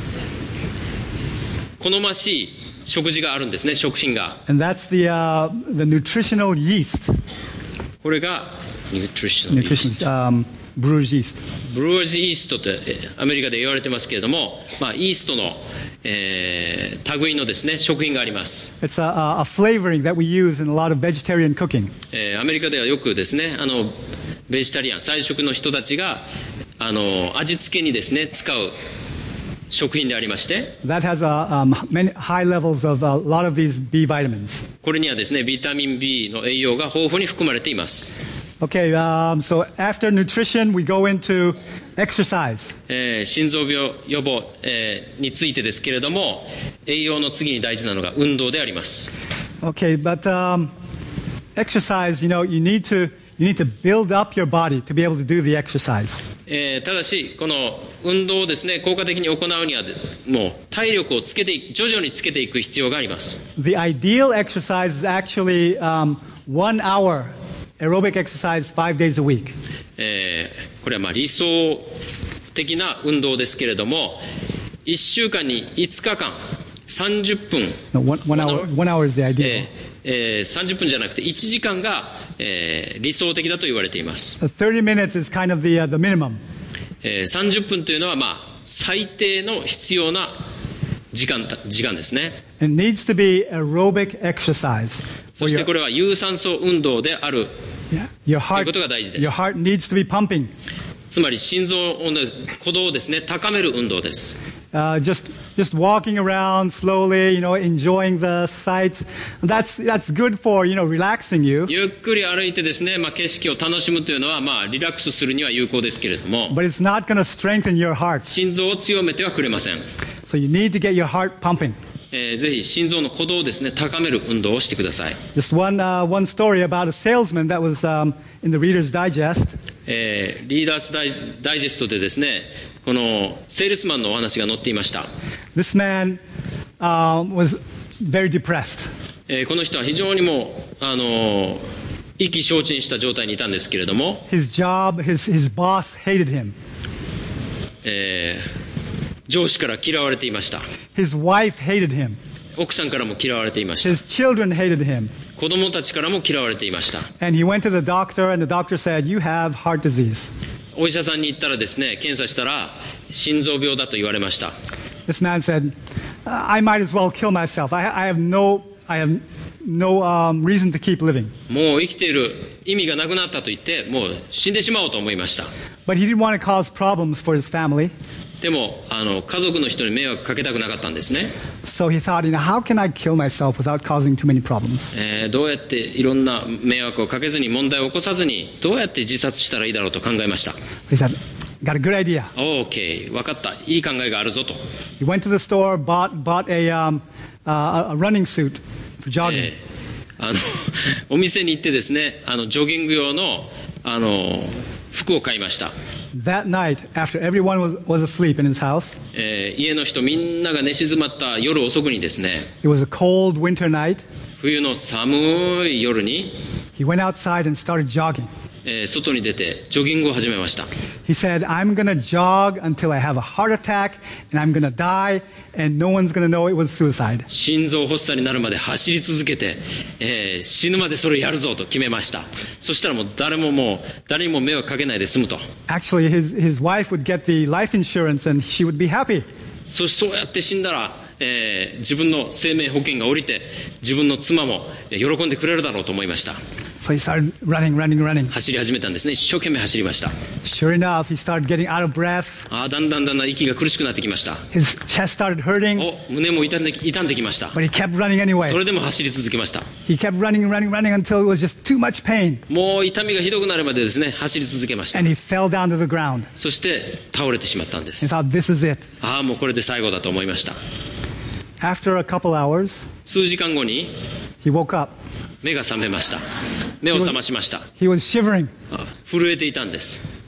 ー、好ましい食事があるんですね、食品が。 And that's the, uh, the nutritional yeast. これが、ニュートリショナルイースト。 Um, brewer's yeast. ブルワーズイーストってアメリカで言われてますけれども、まあ、イーストの、えー、類のですね、食品があります。 It's a, a flavoring that we use in a lot of vegetarian cooking. えー、アメリカではよくですね、あの、ベジタリアン、菜食の人たちが、あの、味付けにですね、使う食品でありまして、 That has a, um, many high levels of a lot of these B vitamins. これにはですね、ビタミン B の栄養が豊富に含まれています。 Okay, um, so after nutrition, we go into exercise. えー、心臓病予防、えー、についてですけれども、栄養の次に大事なのが運動であります。 Okay, but um, exercise, you know, you need to you need to build up your body to be able to do the exercise. えー、ただし、この運動をですね、効果的に行うには、もう体力をつけていく、徐々につけていく必要があります。 The ideal exercise is actually um, one hour aerobic exercise five days a week. えー、これはまあ理想的な運動ですけれども、いっしゅうかんにいつかかん、さんじゅっぷん、 No, one, one hour, one hour is the ideal. えーえー、さんじゅっぷんじゃなくていちじかんが、えー、理想的だと言われています。 thirty minutes is kind of the, uh, the minimum. えー、さんじゅっぷんというのは、まあ、最低の必要な時間、時間ですね。 It needs to be aerobic exercise. そしてこれは有酸素運動である Yeah. Your という heart, ことが大事です。 your heart needs to be pumping. つまり心臓の鼓動をですね、高める運動です。 Uh, just, just walking around slowly, you know, enjoying the sights. That's, that's good for, you know, relaxing you. ゆっくり歩いてですね、まあ、景色を楽しむというのは、まあ、リラックスするには有効ですけれども、 But it's not going to strengthen your heart. 心臓を強めてはくれません。 So you need to get your heart pumping. えー、ぜひ心臓の鼓動をですね、高める運動をしてください。 Just one, uh, one story about a salesman that was um, in the Reader's Digest. えー、リーダースダイ、ダイジェストでですね、このセールスマンのお話が載っていました。 This man um, was very depressed. えー、この人は非常にもう、あのー、意気消沈した状態にいたんですけれども、 His job, his, his boss hated him. えー、上司から嫌われていました。 His wife hated him. 奥さんからも嫌われていました。 His children hated him. 子供たちからも嫌われていました。 And he went to the doctor, and the doctor said, "You have heart disease." お医者さんに行ったらですね、検査したら心臓病だと言われました。 This man said, "I might as well kill myself. I, I have no, I have no um, reason to keep living." もう生きている意味がなくなったと言って、もう死んでしまおうと思いました。 But he didn't want to cause problems for his family. でもあの家族の人に迷惑かけたくなかったんですね。 So he thought, you know, how can I kill myself without causing too many problems? えー、どうやっていろんな迷惑をかけずに問題を起こさずにどうやって自殺したらいいだろうと考えました。 He said, "Got a good idea." OK、分かった、いい考えがあるぞと。 He went to the store, bought, bought a, um, uh, a running suit for jogging. えー、あのお店に行ってですね、あのジョギング用のあの服を買いました。 That night, after everyone was, was asleep in his house, えー、家の人みんなが寝静まった夜遅くにですね、 it was a cold winter night, 冬の寒い夜に、 he went outside and started jogging. えー、外に出てジョギングを始めました。 He said, "I'm going to jog until I have a heart attack, and I'm going to die, and no one's going to know it was suicide." 心臓発作になるまで走り続けて、えー、死ぬまでそれをやるぞと決めました。そしたらもう誰ももう誰にも迷惑かけないで済むと。 Actually, his, his wife would get the life insurance, and she would be happy. そしてそうやって死んだら、えー、自分の生命保険が下りて自分の妻も喜んでくれるだろうと思いました。 So he started running, running, running. 走り始めたんですね。一生懸命走りました。 Sure enough, he started getting out of breath. ああ、だんだんだんだん息が苦しくなってきました。 His chest started hurting, お、胸も痛んでき、痛んできました。 but he kept running そ anyway. れでも走り続けました。 He kept running, running, running until it was just too much pain, もう痛みがひどくなるまでですね、走り続けました。 and he fell down to the ground. そして倒れてしまったんで He す。 thought, "This is it." ああ、もうこれで最後だと思いました。 After a couple hours, 数時間後に he woke up. 目が覚めました。目を覚ましました。 He was shivering. あ、震えていたんです。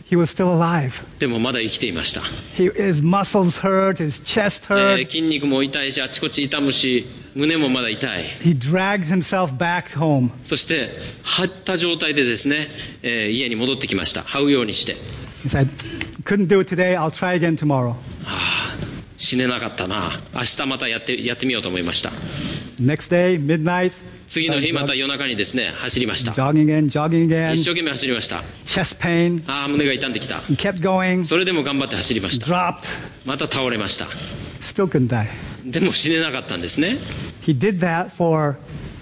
he was still alive. でもまだ生きていました。 He, his muscles hurt, his chest え hurt. ー筋肉も痛いし、あちこち痛むし、胸もまだ痛い。 He dragged himself back home. そして張った状態でですね、えー家に戻ってきました。這うようにして、 He said, couldn't do it today, I'll try again tomorrow. ああ死ねなかったな、明日またやってやってみようと思いました。 Next day, midnight, 次の日また夜中にですね走りました。 jogging again, jogging 一生 again, 懸命走りました。 chest pain. ああ胸が痛んできた。 He kept going, それでも頑張って走りました。 dropped, また倒れました。 still couldn't die. でも死ねなかったんですね。 He did that for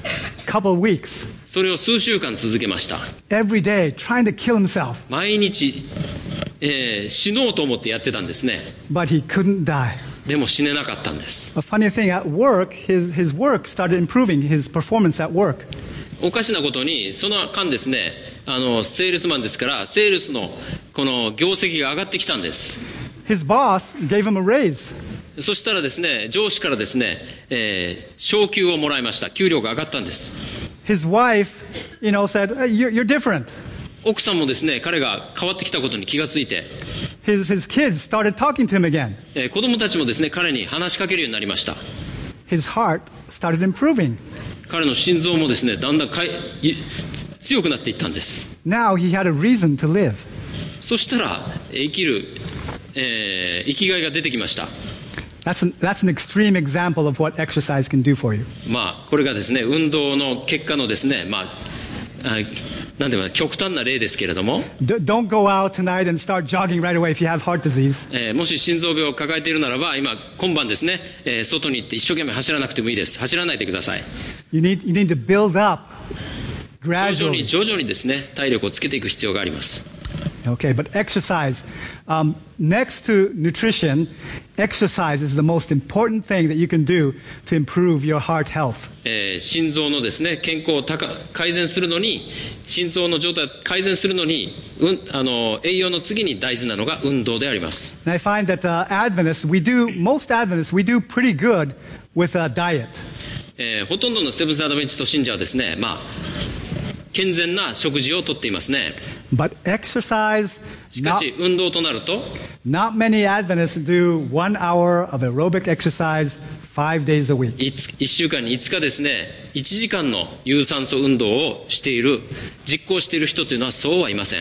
a couple of weeks, それを数週間続けました。 every day, trying to kill himself, 毎日、えー死のうと思ってやってたんですね。 but he couldn't die. でも死ねなかったんです。 A funny thing, at work, his, his work started improving, his performance at work. おかしなことにその間ですね、あのセールスマンですからセールスのこの業績が上がってきたんです。 His boss gave him a raise. そしたらですね、上司からですね、えー昇給をもらいました。給料が上がったんです。 His wife, you know, said, "Hey, you're, you're different." 奥さんもですね、彼が変わってきたことに気がついて、 His, his kids started talking to him again. えー子供たちもですね、彼に話しかけるようになりました。 His heart started improving. 彼の心臓もですね、だんだんかいい強くなっていったんです。 Now he had a reason to live. そしたらえー生きる、えー生きがいが出てきました。 That's an, that's an extreme example of what exercise can do for you. まあこれがですね、運動の結果のですね、まああなんていうか極端な例ですけれども、 D- don't go out tonight and start jogging right away if you have heart disease. えーもし心臓病を抱えているならば、今今晩ですね、えー外に行って一生懸命走らなくてもいいです。走らないでください。 You need, you need to build up 徐々に gradually. 徐々にですね、体力をつけていく必要があります。 Okay, but exercise. Um, next to nutrition, exercise is the most important thing that you can do to improve your heart health. えー心臓のですね、健康を高改善するのに、心臓の状態を改善するのに、うんあの栄養の次に大事なのが運動であります。 And I find that uh, Adventists, we do, most Adventists, we do pretty good with a diet. えーほとんどのセブンス・アドベンチスト信者はですね、まあ健全な食事をとっていますね。 But exercise, しか not, し運動となると、 not many Adventists do one hour of aerobic exercise five days a week. いついっしゅうかんにいつかですね、いちじかんの有酸素運動をしている、実行している人というのはそうはいません。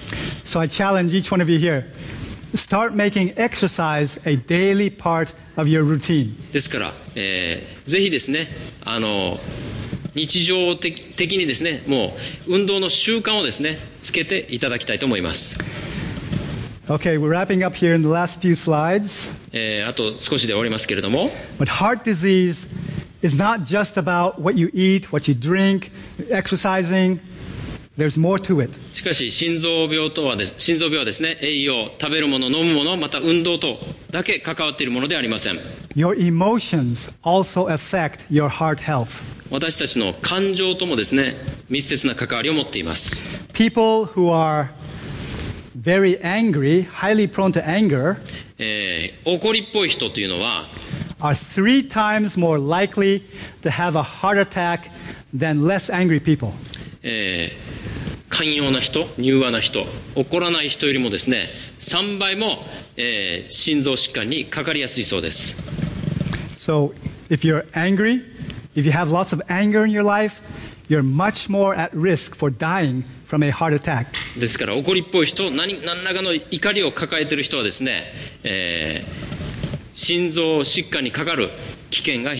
So I challenge each one of you here. Start making exercise a daily part of your routine. ですから、えーぜひですね、あの日常的的にですね、もう運動の習慣をですね、つけていただきたいと思います。 Okay, we're wrapping up here in the last few slides. えーあと少しで終わりますけれども、 But heart disease is not just about what you eat, what you drink, exercising. There's more to it. しかし心臓病とはです心臓病はですね、栄養、食べるもの、飲むもの、また運動とだけ関わっているものではありません。 Your emotions also affect your heart health. 私たちの感情ともですね、密接な関わりを持っています。 People who are very angry, highly prone to anger, えー怒りっぽい人というのは、 are three times more likely to have a heart attack than less angry people. えー寛容な人、柔和な人、怒らない人よりもですね、さんばいも、えー心臓疾患にかかりやすいそうです。 So if you're angry, if you have lots of anger in your life, you're much more at risk for dying from a heart attack. ですから怒りっぽい人、何何らかの怒りを抱えている人はですね、えー心臓疾患にかかる危険が